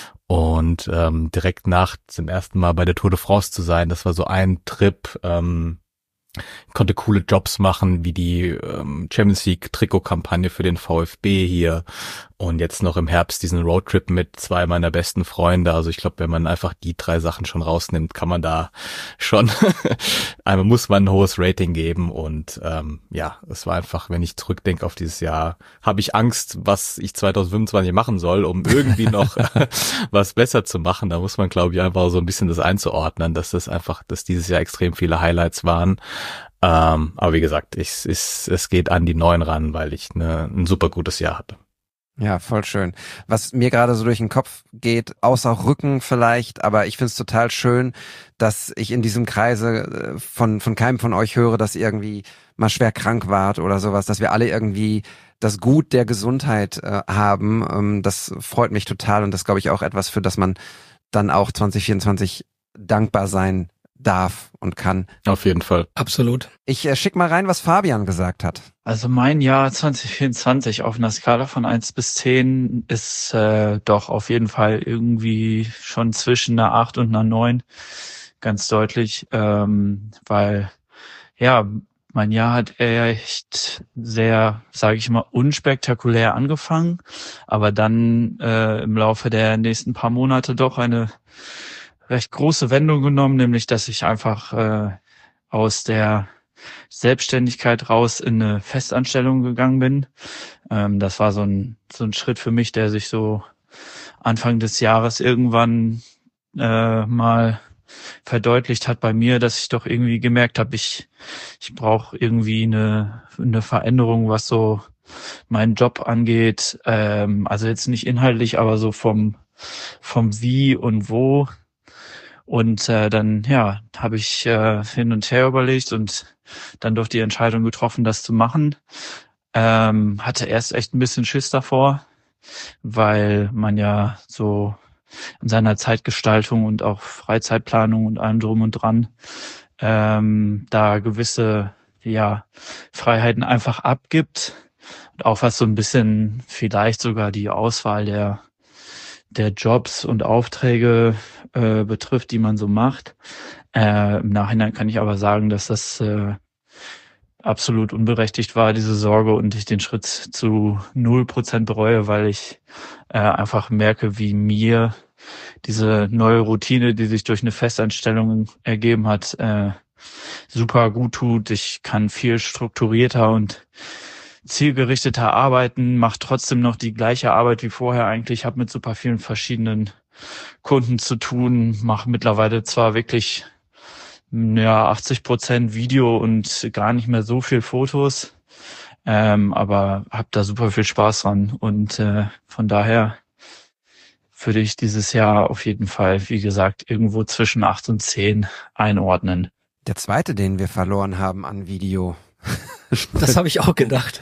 Und ähm, direkt nach zum ersten Mal bei der Tour de France zu sein, das war so ein Trip, ähm, konnte coole Jobs machen, wie die ähm, Champions League Trikotkampagne für den VfB hier und jetzt noch im Herbst diesen Roadtrip mit zwei meiner besten Freunde. Also ich glaube, wenn man einfach die drei Sachen schon rausnimmt, kann man da schon, einmal muss man ein hohes Rating geben und ähm, ja, es war einfach, wenn ich zurückdenke auf dieses Jahr, habe ich Angst, was ich zwanzig fünfundzwanzig machen soll, um irgendwie noch was besser zu machen. Da muss man, glaube ich, einfach so ein bisschen das einzuordnen, dass das einfach, dass dieses Jahr extrem viele Highlights waren. Ähm, aber wie gesagt, ich, ich, es geht an die neuen ran, weil ich ne, ein super gutes Jahr hatte. Ja, voll schön. Was mir gerade so durch den Kopf geht, außer Rücken vielleicht, aber ich finde es total schön, dass ich in diesem Kreise von von keinem von euch höre, dass ihr irgendwie mal schwer krank wart oder sowas, dass wir alle irgendwie das Gut der Gesundheit äh, haben. Ähm, das freut mich total und das glaube ich auch etwas, für das man dann auch zwanzig vierundzwanzig dankbar sein darf und kann. Auf jeden Fall. Absolut. Ich äh, schick mal rein, was Fabian gesagt hat. Also mein Jahr zwanzig vierundzwanzig auf einer Skala von eins bis zehn ist äh, doch auf jeden Fall irgendwie schon zwischen einer acht und einer neun, ganz deutlich, ähm, weil ja, mein Jahr hat echt sehr, sage ich mal, unspektakulär angefangen, aber dann äh, im Laufe der nächsten paar Monate doch eine recht große Wendung genommen, nämlich dass ich einfach äh, aus der Selbstständigkeit raus in eine Festanstellung gegangen bin. Ähm, das war so ein so ein Schritt für mich, der sich so Anfang des Jahres irgendwann äh, mal verdeutlicht hat bei mir, dass ich doch irgendwie gemerkt habe, ich ich brauche irgendwie eine eine Veränderung, was so meinen Job angeht. Ähm, also jetzt nicht inhaltlich, aber so vom vom Wie und Wo. Und äh, dann, ja, habe ich äh, hin und her überlegt und dann doch die Entscheidung getroffen, das zu machen. Ähm, hatte erst echt ein bisschen Schiss davor, weil man ja so in seiner Zeitgestaltung und auch Freizeitplanung und allem drum und dran ähm, da gewisse ja Freiheiten einfach abgibt. Und auch was so ein bisschen vielleicht sogar die Auswahl der der Jobs und Aufträge äh, betrifft, die man so macht. Äh, im Nachhinein kann ich aber sagen, dass das äh, absolut unberechtigt war, diese Sorge, und ich den Schritt zu null Prozent bereue, weil ich äh, einfach merke, wie mir diese neue Routine, die sich durch eine Festanstellung ergeben hat, äh, super gut tut. Ich kann viel strukturierter und zielgerichteter arbeiten, mache trotzdem noch die gleiche Arbeit wie vorher eigentlich, habe mit super vielen verschiedenen Kunden zu tun, mache mittlerweile zwar wirklich ja achtzig Prozent Video und gar nicht mehr so viel Fotos, ähm, aber habe da super viel Spaß dran und äh, von daher würde ich dieses Jahr auf jeden Fall, wie gesagt, irgendwo zwischen acht und zehn einordnen. Der zweite, den wir verloren haben an Video. Das habe ich auch gedacht.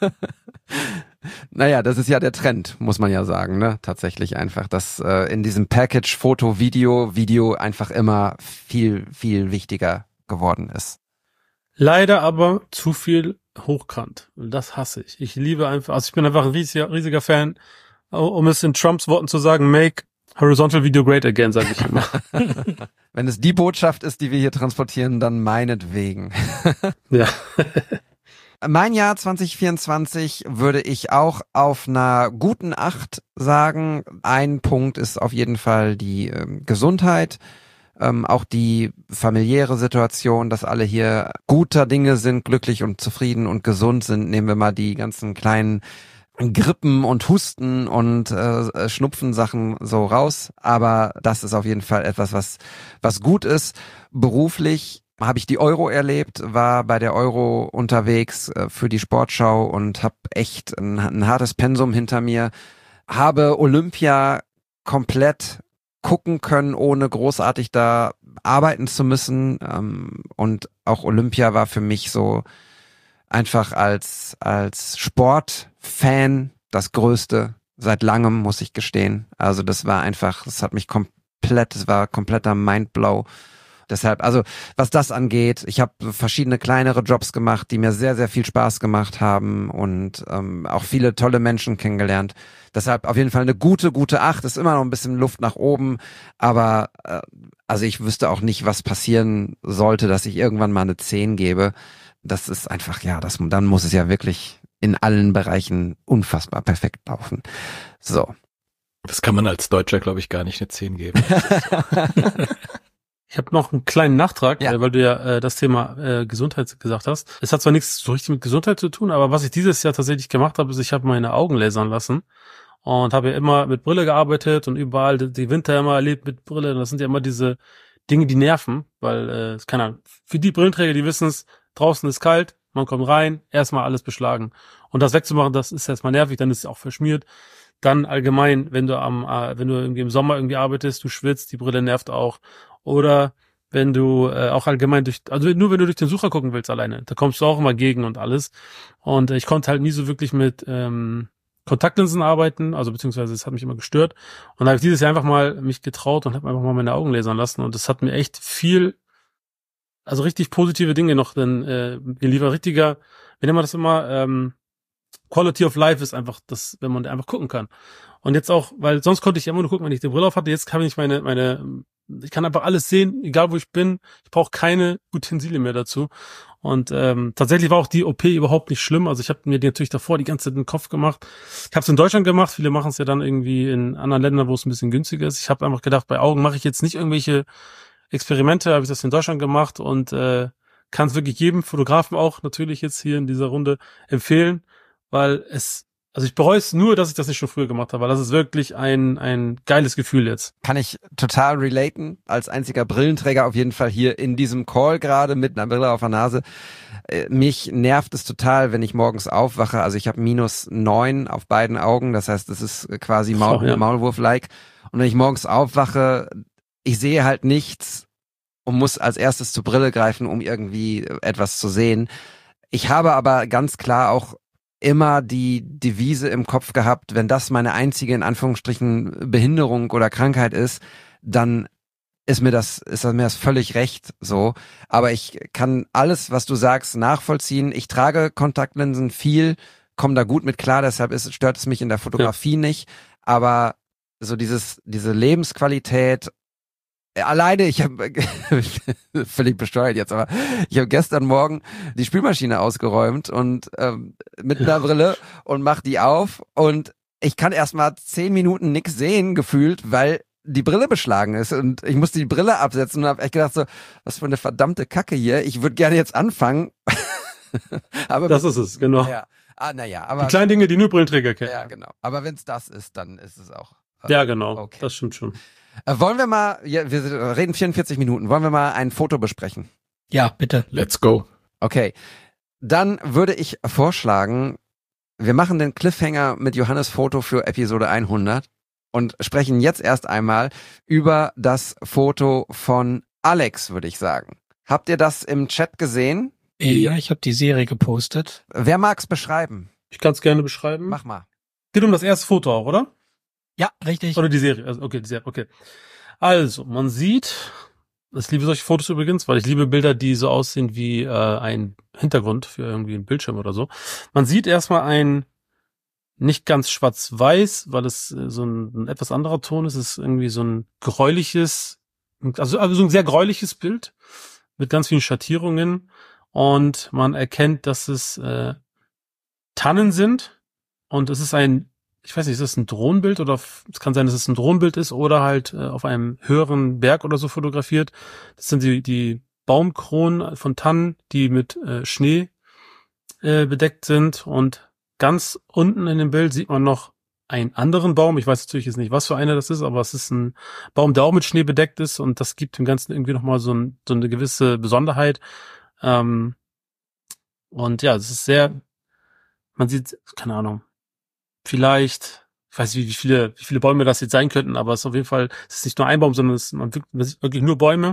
Naja, das ist ja der Trend, muss man ja sagen, ne? Tatsächlich einfach, dass äh, in diesem Package Foto, Video, Video einfach immer viel, viel wichtiger geworden ist. Leider aber zu viel hochkant. Und das hasse ich. Ich liebe einfach, also ich bin einfach ein riesiger, riesiger Fan, um es in Trumps Worten zu sagen, make horizontal video great again, sage ich immer. Wenn es die Botschaft ist, die wir hier transportieren, dann meinetwegen. Ja. Mein Jahr zwanzig vierundzwanzig würde ich auch auf einer guten acht sagen. Ein Punkt ist auf jeden Fall die ähm, Gesundheit, ähm, auch die familiäre Situation, dass alle hier guter Dinge sind, glücklich und zufrieden und gesund sind. Nehmen wir mal die ganzen kleinen Grippen und Husten und äh, Schnupfensachen so raus. Aber das ist auf jeden Fall etwas, was was gut ist. Beruflich habe ich die Euro erlebt, war bei der Euro unterwegs äh, für die Sportschau und habe echt ein, ein hartes Pensum hinter mir. Habe Olympia komplett gucken können, ohne großartig da arbeiten zu müssen. Ähm, und auch Olympia war für mich so einfach als als Sportfan das Größte seit langem, muss ich gestehen. Also das war einfach, das hat mich kom- komplett, es war kompletter Mindblow. Deshalb, also was das angeht, ich habe verschiedene kleinere Jobs gemacht, die mir sehr, sehr viel Spaß gemacht haben und ähm, auch viele tolle Menschen kennengelernt. Deshalb auf jeden Fall eine gute, gute acht, ist immer noch ein bisschen Luft nach oben, aber äh, also ich wüsste auch nicht, was passieren sollte, dass ich irgendwann mal eine zehn gebe. Das ist einfach, ja, das, dann muss es ja wirklich in allen Bereichen unfassbar perfekt laufen. So. Das kann man als Deutscher, glaube ich, gar nicht eine zehn geben. Ich habe noch einen kleinen Nachtrag, Ja. äh, weil du ja äh, das Thema äh, Gesundheit gesagt hast. Es hat zwar nichts so richtig mit Gesundheit zu tun, aber was ich dieses Jahr tatsächlich gemacht habe, ist, ich habe meine Augen lasern lassen und habe ja immer mit Brille gearbeitet und überall die, die Winter immer erlebt mit Brille. Und das sind ja immer diese Dinge, die nerven, weil, äh, keine Ahnung, für die Brillenträger, die wissen es, draußen ist kalt, man kommt rein, erstmal alles beschlagen. Und das wegzumachen, das ist erstmal nervig, dann ist es auch verschmiert. Dann allgemein, wenn du am, äh, wenn du irgendwie im Sommer irgendwie arbeitest, du schwitzt, die Brille nervt auch. Oder wenn du äh, auch allgemein durch, also nur wenn du durch den Sucher gucken willst alleine, da kommst du auch immer gegen und alles. Und äh, ich konnte halt nie so wirklich mit ähm, Kontaktlinsen arbeiten, also beziehungsweise es hat mich immer gestört. Und da habe ich dieses Jahr einfach mal mich getraut und habe einfach mal meine Augen lasern lassen. Und das hat mir echt viel, also richtig positive Dinge noch dann äh, geliefert. Richtiger, wie nennt man das immer, ähm, Quality of Life ist einfach das, wenn man da einfach gucken kann. Und jetzt auch, weil sonst konnte ich immer nur gucken, wenn ich die Brille auf hatte. Jetzt kann ich meine, meine, ich kann einfach alles sehen, egal wo ich bin. Ich brauche keine Utensilien mehr dazu. Und ähm, tatsächlich war auch die O P überhaupt nicht schlimm. Also ich habe mir die natürlich davor die ganze Zeit in den Kopf gemacht. Ich habe es in Deutschland gemacht. Viele machen es ja dann irgendwie in anderen Ländern, wo es ein bisschen günstiger ist. Ich habe einfach gedacht, bei Augen mache ich jetzt nicht irgendwelche Experimente. Habe ich das in Deutschland gemacht und äh, kann es wirklich jedem Fotografen auch natürlich jetzt hier in dieser Runde empfehlen. Weil es, also ich bereue es nur, dass ich das nicht schon früher gemacht habe, weil das ist wirklich ein ein geiles Gefühl jetzt. Kann ich total relaten, als einziger Brillenträger auf jeden Fall hier in diesem Call gerade mit einer Brille auf der Nase. Äh, mich nervt es total, wenn ich morgens aufwache, also ich habe minus neun auf beiden Augen, das heißt, das ist quasi Maul- Oh, ja. Maulwurf-like. Und wenn ich morgens aufwache, ich sehe halt nichts und muss als erstes zur Brille greifen, um irgendwie etwas zu sehen. Ich habe aber ganz klar auch immer die Devise im Kopf gehabt, wenn das meine einzige, in Anführungsstrichen, Behinderung oder Krankheit ist, dann ist mir das, ist mir das völlig recht, so. Aber ich kann alles, was du sagst, nachvollziehen. Ich trage Kontaktlinsen viel, komme da gut mit klar, deshalb ist, stört es mich in der Fotografie ja. nicht. Aber so dieses, diese Lebensqualität, alleine, ich habe völlig besteuert jetzt, aber ich habe gestern Morgen die Spülmaschine ausgeräumt und ähm, mit einer Brille und mach die auf und ich kann erstmal zehn Minuten nix sehen gefühlt, weil die Brille beschlagen ist und ich musste die Brille absetzen und habe echt gedacht so, was für eine verdammte Kacke hier. Ich würde gerne jetzt anfangen. aber das ist es, genau. Ja. Ah, naja, aber die kleinen Dinge, die nur Brillenträger kennen. Ja, genau. Aber wenn es das ist, dann ist es auch. Äh, ja, genau. Okay. Das stimmt schon. Äh, wollen wir mal, ja, wir reden vierundvierzig Minuten, wollen wir mal ein Foto besprechen? Ja, bitte. Let's go. Okay, dann würde ich vorschlagen, wir machen den Cliffhanger mit Johannes Foto für Episode hundert und sprechen jetzt erst einmal über das Foto von Alex, würde ich sagen. Habt ihr das im Chat gesehen? Ja, ich habe die Serie gepostet. Wer mag's beschreiben? Ich kann es gerne beschreiben. Mach mal. Geht um das erste Foto auch, oder? Ja, richtig. Oder die Serie. Also, okay, die Serie, okay. Also, man sieht, ich liebe solche Fotos übrigens, weil ich liebe Bilder, die so aussehen wie äh, ein Hintergrund für irgendwie einen Bildschirm oder so. Man sieht erstmal ein nicht ganz schwarz-weiß, weil es äh, so ein, ein etwas anderer Ton ist. Es ist irgendwie so ein gräuliches, also, also so ein sehr gräuliches Bild mit ganz vielen Schattierungen und man erkennt, dass es äh, Tannen sind und es ist ein, ich weiß nicht, ist das ein Drohnenbild oder es kann sein, dass es ein Drohnenbild ist oder halt äh, auf einem höheren Berg oder so fotografiert. Das sind die, die Baumkronen von Tannen, die mit äh, Schnee äh, bedeckt sind und ganz unten in dem Bild sieht man noch einen anderen Baum. Ich weiß natürlich jetzt nicht, was für einer das ist, aber es ist ein Baum, der auch mit Schnee bedeckt ist und das gibt dem Ganzen irgendwie nochmal so, ein, so eine gewisse Besonderheit. Ähm, und ja, es ist sehr, man sieht, keine Ahnung, vielleicht, ich weiß nicht, wie viele, wie viele Bäume das jetzt sein könnten, aber es ist auf jeden Fall, es ist nicht nur ein Baum, sondern es, man, man sieht wirklich nur Bäume.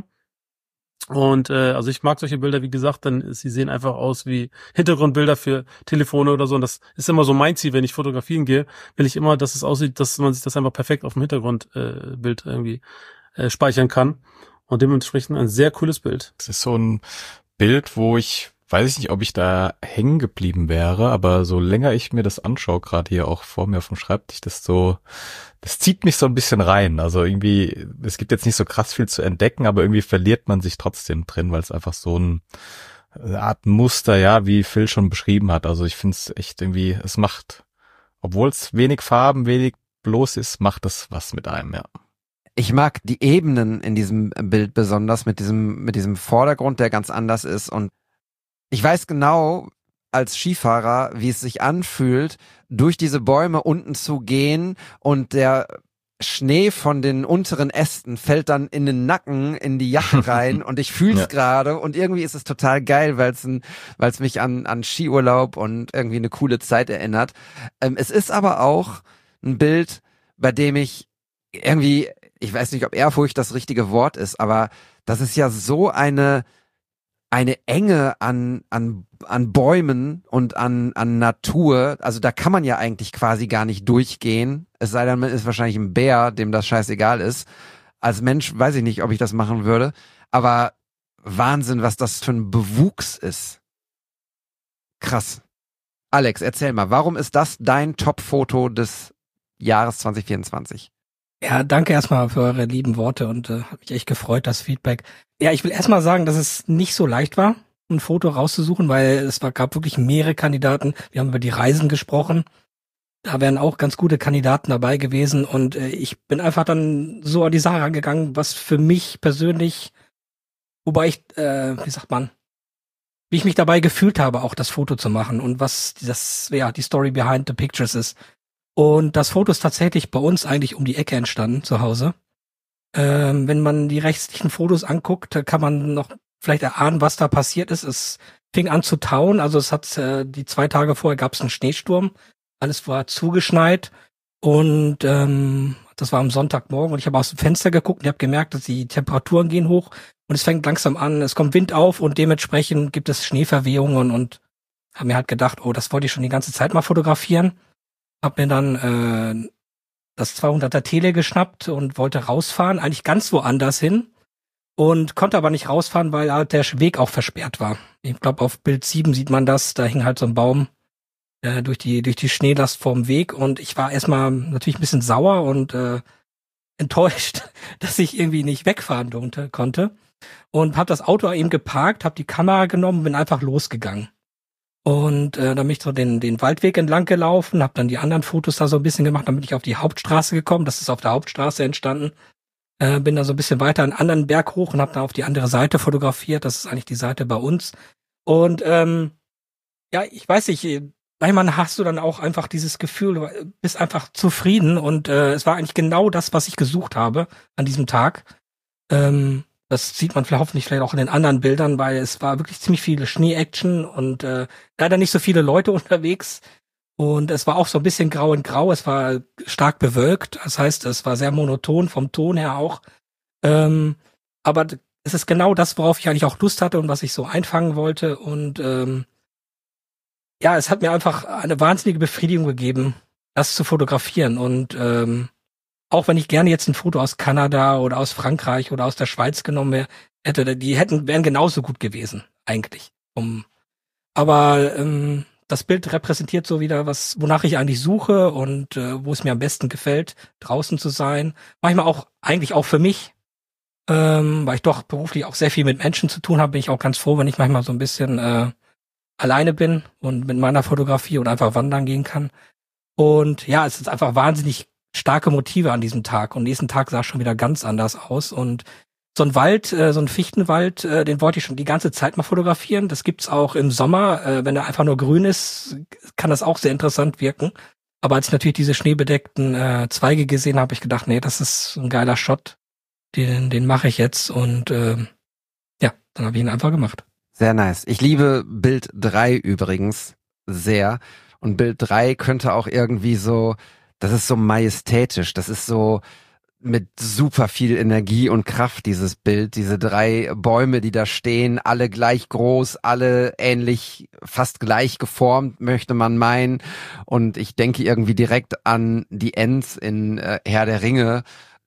Und äh, also ich mag solche Bilder, wie gesagt, dann sie sehen einfach aus wie Hintergrundbilder für Telefone oder so. Und das ist immer so mein Ziel, wenn ich fotografieren gehe, will ich immer, dass es aussieht, dass man sich das einfach perfekt auf dem Hintergrundbild äh, Bild irgendwie äh, speichern kann. Und dementsprechend ein sehr cooles Bild. Es ist so ein Bild, wo ich, weiß ich nicht, ob ich da hängen geblieben wäre, aber so länger ich mir das anschaue, gerade hier auch vor mir auf dem Schreibtisch, desto, das zieht mich so ein bisschen rein. Also irgendwie, es gibt jetzt nicht so krass viel zu entdecken, aber irgendwie verliert man sich trotzdem drin, weil es einfach so ein eine Art Muster, ja, wie Phil schon beschrieben hat. Also ich finde es echt irgendwie, es macht, obwohl es wenig Farben, wenig bloß ist, macht das was mit einem, ja. Ich mag die Ebenen in diesem Bild besonders mit diesem, mit diesem Vordergrund, der ganz anders ist. Und ich weiß genau als Skifahrer, wie es sich anfühlt, durch diese Bäume unten zu gehen und der Schnee von den unteren Ästen fällt dann in den Nacken, in die Jacke rein und ich fühl's ja. gerade und irgendwie ist es total geil, weil es weil es mich an an Skiurlaub und irgendwie eine coole Zeit erinnert. Ähm, es ist aber auch ein Bild, bei dem ich irgendwie, ich weiß nicht, ob Ehrfurcht das richtige Wort ist, aber das ist ja so eine eine Enge an an an Bäumen und an an Natur, also da kann man ja eigentlich quasi gar nicht durchgehen, es sei denn, man ist wahrscheinlich ein Bär, dem das scheißegal ist. Als Mensch weiß ich nicht, ob ich das machen würde, aber Wahnsinn, was das für ein Bewuchs ist. Krass. Alex, erzähl mal, warum ist das dein Top-Foto des Jahres zwanzig vierundzwanzig? Ja, danke erstmal für eure lieben Worte und äh, hat mich echt gefreut, das Feedback. Ja, ich will erstmal sagen, dass es nicht so leicht war, ein Foto rauszusuchen, weil es war, gab wirklich mehrere Kandidaten. Wir haben über die Reisen gesprochen. Da wären auch ganz gute Kandidaten dabei gewesen und äh, ich bin einfach dann so an die Sache rangegangen, was für mich persönlich, wobei ich, äh, wie sagt man, wie ich mich dabei gefühlt habe, auch das Foto zu machen und was das, ja, die Story behind the pictures ist. Und das Foto ist tatsächlich bei uns eigentlich um die Ecke entstanden, zu Hause. Ähm, wenn man die restlichen Fotos anguckt, kann man noch vielleicht erahnen, was da passiert ist. Es fing an zu tauen, also es hat äh, die zwei Tage vorher gab es einen Schneesturm, alles war zugeschneit und ähm, das war am Sonntagmorgen und ich habe aus dem Fenster geguckt und ich habe gemerkt, dass die Temperaturen gehen hoch und es fängt langsam an, es kommt Wind auf und dementsprechend gibt es Schneeverwehungen und habe mir halt gedacht, oh, das wollte ich schon die ganze Zeit mal fotografieren. Hab mir dann äh, das zweihunderter Tele geschnappt und wollte rausfahren, eigentlich ganz woanders hin und konnte aber nicht rausfahren, weil halt der Weg auch versperrt war. Ich glaube, auf Bild sieben sieht man das, da hing halt so ein Baum äh, durch die durch die Schneelast vorm Weg und ich war erstmal natürlich ein bisschen sauer und äh, enttäuscht, dass ich irgendwie nicht wegfahren durfte, konnte und habe das Auto eben geparkt, habe die Kamera genommen und bin einfach losgegangen. Und äh, dann bin ich so den den Waldweg entlang gelaufen, habe dann die anderen Fotos da so ein bisschen gemacht, dann bin ich auf die Hauptstraße gekommen, das ist auf der Hauptstraße entstanden. Äh, bin da so ein bisschen weiter einen anderen Berg hoch und habe dann auf die andere Seite fotografiert, das ist eigentlich die Seite bei uns. Und ähm, ja, ich weiß nicht, manchmal hast du dann auch einfach dieses Gefühl, du bist einfach zufrieden und äh, es war eigentlich genau das, was ich gesucht habe an diesem Tag. Ähm, Das sieht man vielleicht hoffentlich vielleicht auch in den anderen Bildern, weil es war wirklich ziemlich viele Schnee-Action und äh, leider nicht so viele Leute unterwegs. Und es war auch so ein bisschen grau in grau. Es war stark bewölkt. Das heißt, es war sehr monoton vom Ton her auch. Ähm, aber es ist genau das, worauf ich eigentlich auch Lust hatte und was ich so einfangen wollte. Und ähm, ja, es hat mir einfach eine wahnsinnige Befriedigung gegeben, das zu fotografieren. Und ähm, auch wenn ich gerne jetzt ein Foto aus Kanada oder aus Frankreich oder aus der Schweiz genommen wär, hätte, die hätten wären genauso gut gewesen, eigentlich. Um, aber ähm, das Bild repräsentiert so wieder was, wonach ich eigentlich suche und äh, wo es mir am besten gefällt, draußen zu sein. Manchmal auch, eigentlich auch für mich, ähm, weil ich doch beruflich auch sehr viel mit Menschen zu tun habe, bin ich auch ganz froh, wenn ich manchmal so ein bisschen äh, alleine bin und mit meiner Fotografie und einfach wandern gehen kann. Und ja, es ist einfach wahnsinnig starke Motive an diesem Tag und nächsten Tag sah es schon wieder ganz anders aus und so ein Wald, äh, so ein Fichtenwald, äh, den wollte ich schon die ganze Zeit mal fotografieren. Das gibt's auch im Sommer, äh, wenn er einfach nur grün ist, kann das auch sehr interessant wirken. Aber als ich natürlich diese schneebedeckten äh, Zweige gesehen habe, habe ich gedacht, nee, das ist ein geiler Shot, den den mache ich jetzt und äh, ja, dann habe ich ihn einfach gemacht. Sehr nice. Ich liebe Bild drei übrigens sehr und Bild drei könnte auch irgendwie so, das ist so majestätisch, das ist so mit super viel Energie und Kraft, dieses Bild, diese drei Bäume, die da stehen, alle gleich groß, alle ähnlich, fast gleich geformt, möchte man meinen. Und ich denke irgendwie direkt an die Ents in äh, Herr der Ringe.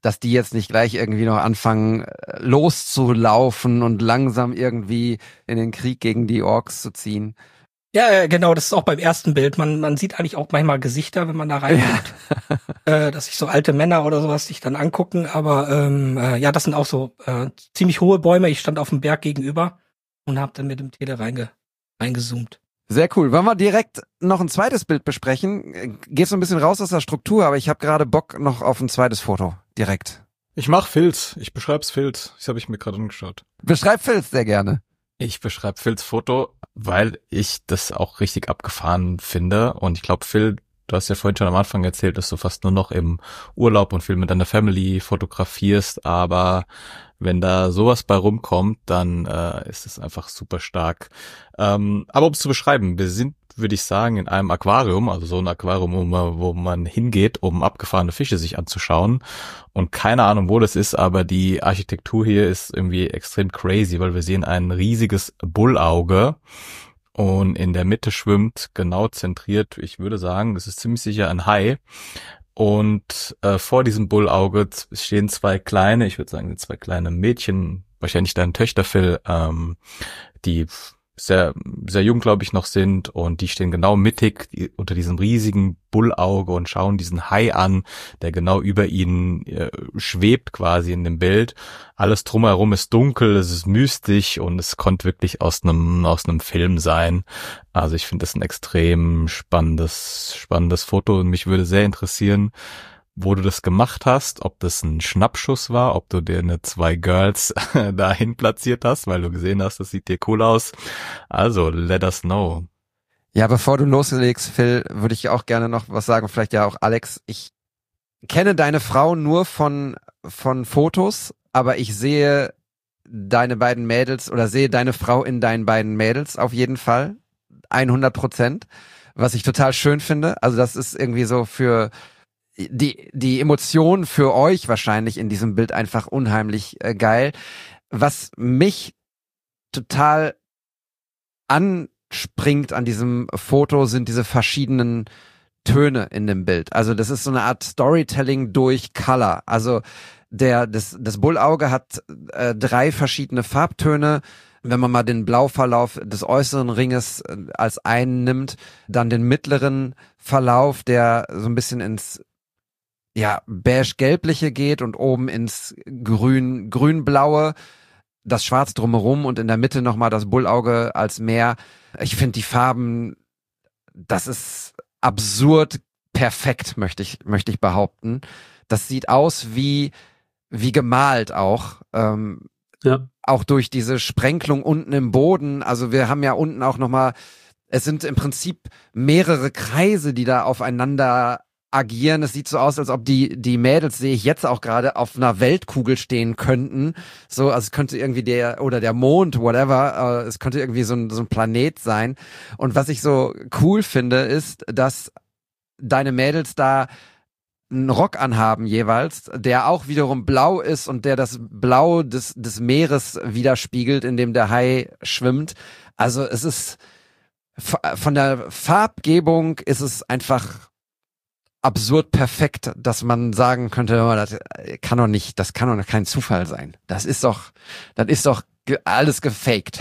dass die jetzt nicht gleich irgendwie noch anfangen äh, loszulaufen und langsam irgendwie in den Krieg gegen die Orks zu ziehen. Ja, äh, genau, das ist auch beim ersten Bild. Man man sieht eigentlich auch manchmal Gesichter, wenn man da reinguckt. Ja. äh, dass sich so alte Männer oder sowas sich dann angucken. Aber ähm, äh, ja, das sind auch so äh, ziemlich hohe Bäume. Ich stand auf dem Berg gegenüber und habe dann mit dem Tele reinge reingezoomt. Sehr cool. Wollen wir direkt noch ein zweites Bild besprechen? Geht so ein bisschen raus aus der Struktur, aber ich habe gerade Bock noch auf ein zweites Foto. Direkt. Ich mach Filz. Ich beschreib's Filz. Das habe ich mir gerade angeschaut. Beschreib Filz sehr gerne. Ich beschreibe Phils Foto, weil ich das auch richtig abgefahren finde. Und ich glaube, Phil, du hast ja vorhin schon am Anfang erzählt, dass du fast nur noch im Urlaub und viel mit deiner Family fotografierst. Aber wenn da sowas bei rumkommt, dann äh, ist es einfach super stark. Ähm, aber um es zu beschreiben, wir sind, würde ich sagen, in einem Aquarium, also so ein Aquarium, wo man, wo man hingeht, um abgefahrene Fische sich anzuschauen. Und keine Ahnung, wo das ist, aber die Architektur hier ist irgendwie extrem crazy, weil wir sehen ein riesiges Bullauge und in der Mitte schwimmt, genau zentriert, ich würde sagen, das ist ziemlich sicher ein Hai. Und äh, vor diesem Bullauge stehen zwei kleine, ich würde sagen zwei kleine Mädchen, wahrscheinlich deine Töchter, Phil, ähm, die sehr sehr jung, glaube ich, noch sind, und die stehen genau mittig die, unter diesem riesigen Bullauge und schauen diesen Hai an, der genau über ihnen äh, schwebt quasi in dem Bild. Alles drumherum ist dunkel, es ist mystisch und es konnte wirklich aus einem aus einem Film sein. Also ich finde das ein extrem spannendes spannendes Foto und mich würde sehr interessieren, wo du das gemacht hast, ob das ein Schnappschuss war, ob du dir eine zwei Girls dahin platziert hast, weil du gesehen hast, das sieht dir cool aus. Also, let us know. Ja, bevor du loslegst, Phil, würde ich auch gerne noch was sagen, vielleicht ja auch Alex. Ich kenne deine Frau nur von, von Fotos, aber ich sehe deine beiden Mädels oder sehe deine Frau in deinen beiden Mädels auf jeden Fall. hundert Prozent. Was ich total schön finde. Also das ist irgendwie so für die die Emotion für euch wahrscheinlich in diesem Bild einfach unheimlich äh, geil. Was mich total anspringt an diesem Foto sind diese verschiedenen Töne in dem Bild. Also das ist so eine Art Storytelling durch Color. Also der das das Bullauge hat äh, drei verschiedene Farbtöne. Wenn man mal den Blauverlauf des äußeren Ringes äh, als einen nimmt, dann den mittleren Verlauf, der so ein bisschen ins ja, beige-gelbliche geht und oben ins grün, grün-blaue, das Schwarz drumherum und in der Mitte nochmal das Bullauge als Meer. Ich finde die Farben, das ist absurd perfekt, möchte ich, möchte ich behaupten. Das sieht aus wie, wie gemalt auch. Ähm, ja. Auch durch diese Sprenkelung unten im Boden. Also wir haben ja unten auch nochmal, es sind im Prinzip mehrere Kreise, die da aufeinander agieren. Es sieht so aus, als ob die die Mädels, sehe ich jetzt auch gerade, auf einer Weltkugel stehen könnten. So, also es könnte irgendwie der oder der Mond, whatever, äh, es könnte irgendwie so ein, so ein Planet sein. Und was ich so cool finde, ist, dass deine Mädels da einen Rock anhaben jeweils, der auch wiederum blau ist und der das Blau des des Meeres widerspiegelt, in dem der Hai schwimmt. Also es ist von der Farbgebung ist es einfach absurd perfekt, dass man sagen könnte, oh, das kann doch nicht, das kann doch kein Zufall sein. Das ist doch, das ist doch ge- alles gefaked.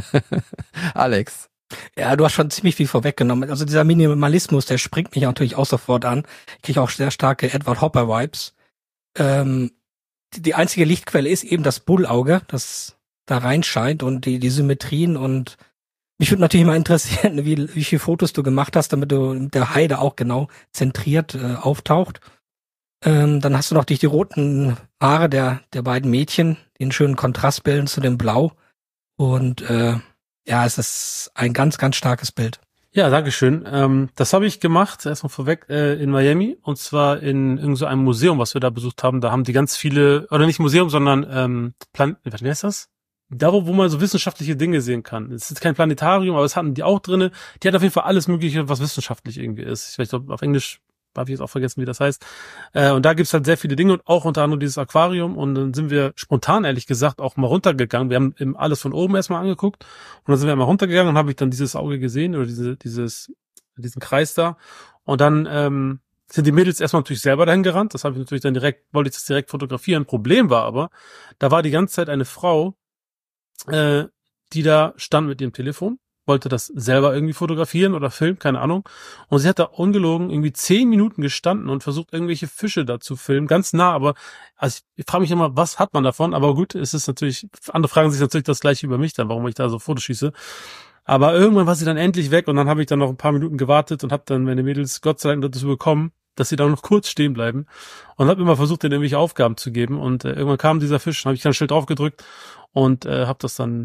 Alex. Ja, du hast schon ziemlich viel vorweggenommen. Also dieser Minimalismus, der springt mich natürlich auch sofort an. Ich kriege auch sehr starke Edward Hopper-Vibes. Ähm, die, die einzige Lichtquelle ist eben das Bullauge, das da reinscheint und die, die Symmetrien. Und mich würde natürlich mal interessieren, wie, wie viele Fotos du gemacht hast, damit du mit der Heide auch genau zentriert äh, auftaucht. Ähm, dann hast du noch die, die roten Haare der, der beiden Mädchen, die einen schönen Kontrast bilden zu dem Blau. Und äh, ja, es ist ein ganz, ganz starkes Bild. Ja, dankeschön. Ähm, das habe ich gemacht, erstmal vorweg, äh, in Miami, und zwar in irgend so einem Museum, was wir da besucht haben. Da haben die ganz viele, oder nicht Museum, sondern ähm, Plan, wie heißt das? Da, wo, wo man so wissenschaftliche Dinge sehen kann. Es ist kein Planetarium, aber es hatten die auch drinne. Die hat auf jeden Fall alles Mögliche, was wissenschaftlich irgendwie ist. Ich weiß nicht, auf Englisch habe ich jetzt auch vergessen, wie das heißt. Äh, und da gibt's halt sehr viele Dinge und auch unter anderem dieses Aquarium. Und dann sind wir spontan, ehrlich gesagt, auch mal runtergegangen. Wir haben eben alles von oben erstmal angeguckt und dann sind wir mal runtergegangen und habe ich dann dieses Auge gesehen oder diese, dieses, diesen Kreis da. Und dann ähm, sind die Mädels erstmal natürlich selber dahin gerannt. Das habe ich natürlich dann direkt, wollte ich das direkt fotografieren. Problem war aber, da war die ganze Zeit eine Frau, äh, die da stand mit ihrem Telefon, wollte das selber irgendwie fotografieren oder filmen, keine Ahnung. Und sie hat da ungelogen irgendwie zehn Minuten gestanden und versucht, irgendwelche Fische da zu filmen, ganz nah. Aber also ich, ich frage mich immer, was hat man davon? Aber gut, es ist natürlich, andere fragen sich natürlich das gleiche über mich dann, warum ich da so Fotos schieße. Aber irgendwann war sie dann endlich weg und dann habe ich dann noch ein paar Minuten gewartet und habe dann meine Mädels Gott sei Dank dazu bekommen, dass sie da noch kurz stehen bleiben und habe immer versucht, denen irgendwelche Aufgaben zu geben. Und äh, irgendwann kam dieser Fisch, habe ich dann schnell drauf gedrückt und äh, habe das dann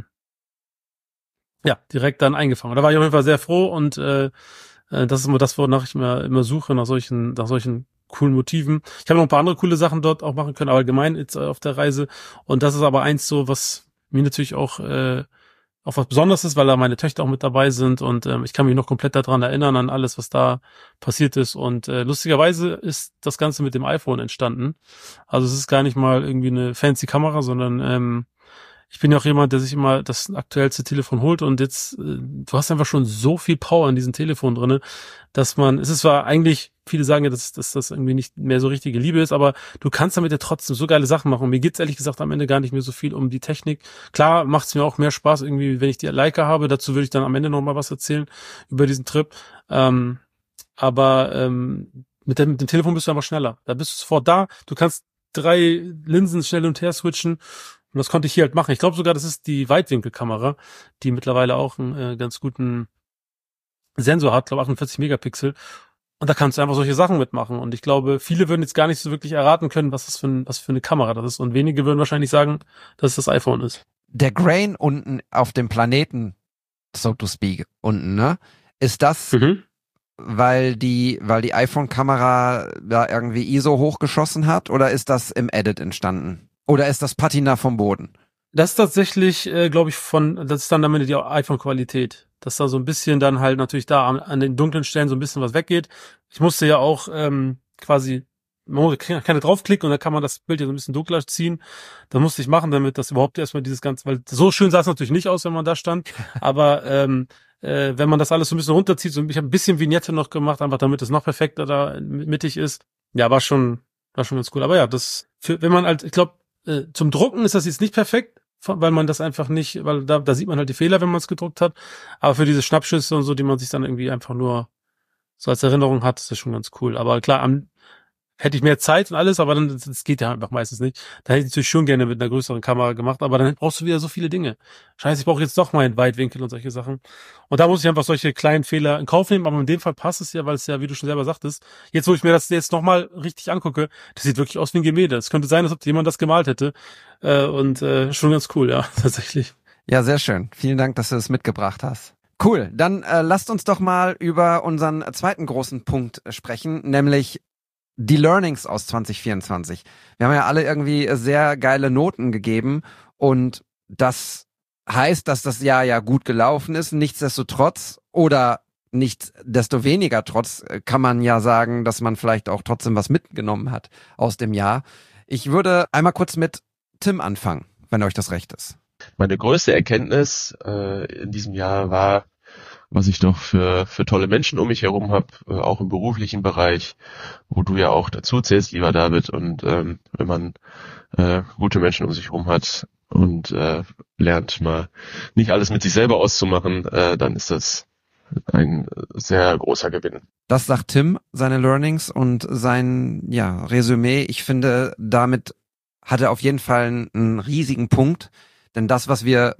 ja direkt dann eingefangen. Da war ich auf jeden Fall sehr froh und äh, das ist immer das, wonach ich immer, immer suche, nach solchen, nach solchen coolen Motiven. Ich habe noch ein paar andere coole Sachen dort auch machen können, aber allgemein jetzt auf der Reise. Und das ist aber eins so, was mir natürlich auch äh, auch was Besonderes ist, weil da meine Töchter auch mit dabei sind und ähm, ich kann mich noch komplett daran erinnern, an alles, was da passiert ist. Und äh, lustigerweise ist das Ganze mit dem iPhone entstanden. Also es ist gar nicht mal irgendwie eine fancy Kamera, sondern ähm, ich bin ja auch jemand, der sich immer das aktuellste Telefon holt und jetzt, äh, du hast einfach schon so viel Power in diesem Telefon drinne, dass man, es ist zwar eigentlich, viele sagen ja, dass, dass das irgendwie nicht mehr so richtige Liebe ist, aber du kannst damit ja trotzdem so geile Sachen machen. Und mir geht's ehrlich gesagt am Ende gar nicht mehr so viel um die Technik. Klar macht's mir auch mehr Spaß irgendwie, wenn ich die Leica habe. Dazu würde ich dann am Ende noch mal was erzählen über diesen Trip. Ähm, aber ähm, mit dem, mit dem Telefon bist du einfach schneller. Da bist du sofort da. Du kannst drei Linsen schnell hin und her switchen. Und das konnte ich hier halt machen. Ich glaube sogar, das ist die Weitwinkelkamera, die mittlerweile auch einen äh, ganz guten Sensor hat, glaube achtundvierzig Megapixel. Und da kannst du einfach solche Sachen mitmachen. Und ich glaube, viele würden jetzt gar nicht so wirklich erraten können, was das für, ein, was für eine Kamera das ist. Und wenige würden wahrscheinlich sagen, dass es das iPhone ist. Der Grain unten auf dem Planeten, so to speak, unten, ne? Ist das, mhm. weil die, weil die iPhone-Kamera da irgendwie I S O hochgeschossen hat? Oder ist das im Edit entstanden? Oder ist das Patina vom Boden? Das ist tatsächlich, äh, glaube ich, von, das ist dann am Ende die iPhone-Qualität. Dass da so ein bisschen dann halt natürlich da an, an den dunklen Stellen so ein bisschen was weggeht. Ich musste ja auch ähm, quasi, man muss keine draufklicken und dann kann man das Bild ja so ein bisschen dunkler ziehen. Das musste ich machen, damit das überhaupt erstmal dieses Ganze, weil so schön sah es natürlich nicht aus, wenn man da stand. Aber ähm, äh, wenn man das alles so ein bisschen runterzieht, so ich habe ein bisschen Vignette noch gemacht, einfach damit es noch perfekter da mittig ist. Ja, war schon, war schon ganz cool. Aber ja, das, für, wenn man halt, ich glaube, äh, zum Drucken ist das jetzt nicht perfekt, weil man das einfach nicht, weil da, da sieht man halt die Fehler, wenn man es gedruckt hat. Aber für diese Schnappschüsse und so, die man sich dann irgendwie einfach nur so als Erinnerung hat, ist das schon ganz cool. Aber klar, am, hätte ich mehr Zeit und alles, aber dann, das geht ja einfach meistens nicht. Da hätte ich natürlich schon gerne mit einer größeren Kamera gemacht, aber dann brauchst du wieder so viele Dinge. Scheiße, ich brauche jetzt doch mal einen Weitwinkel und solche Sachen. Und da muss ich einfach solche kleinen Fehler in Kauf nehmen, aber in dem Fall passt es ja, weil es ja, wie du schon selber sagtest, jetzt, wo ich mir das jetzt nochmal richtig angucke, das sieht wirklich aus wie ein Gemälde. Es könnte sein, als ob jemand das gemalt hätte. Äh, und äh, schon ganz cool, ja, tatsächlich. Ja, sehr schön. Vielen Dank, dass du es mitgebracht hast. Cool, dann äh, lasst uns doch mal über unseren zweiten großen Punkt sprechen, nämlich die Learnings aus zwanzig vierundzwanzig. Wir haben ja alle irgendwie sehr geile Noten gegeben und das heißt, dass das Jahr ja gut gelaufen ist. Nichtsdestotrotz oder nichtsdestoweniger trotz kann man ja sagen, dass man vielleicht auch trotzdem was mitgenommen hat aus dem Jahr. Ich würde einmal kurz mit Tim anfangen, wenn euch das recht ist. Meine größte Erkenntnis äh, in diesem Jahr war, was ich doch für für tolle Menschen um mich herum habe, äh, auch im beruflichen Bereich, wo du ja auch dazu zählst, lieber David. Und ähm, wenn man äh, gute Menschen um sich herum hat und äh, lernt mal nicht alles mit sich selber auszumachen, äh, dann ist das ein sehr großer Gewinn. Das sagt Tim, seine Learnings und sein ja Resümee. Ich finde, damit hat er auf jeden Fall einen, einen riesigen Punkt, denn das, was wir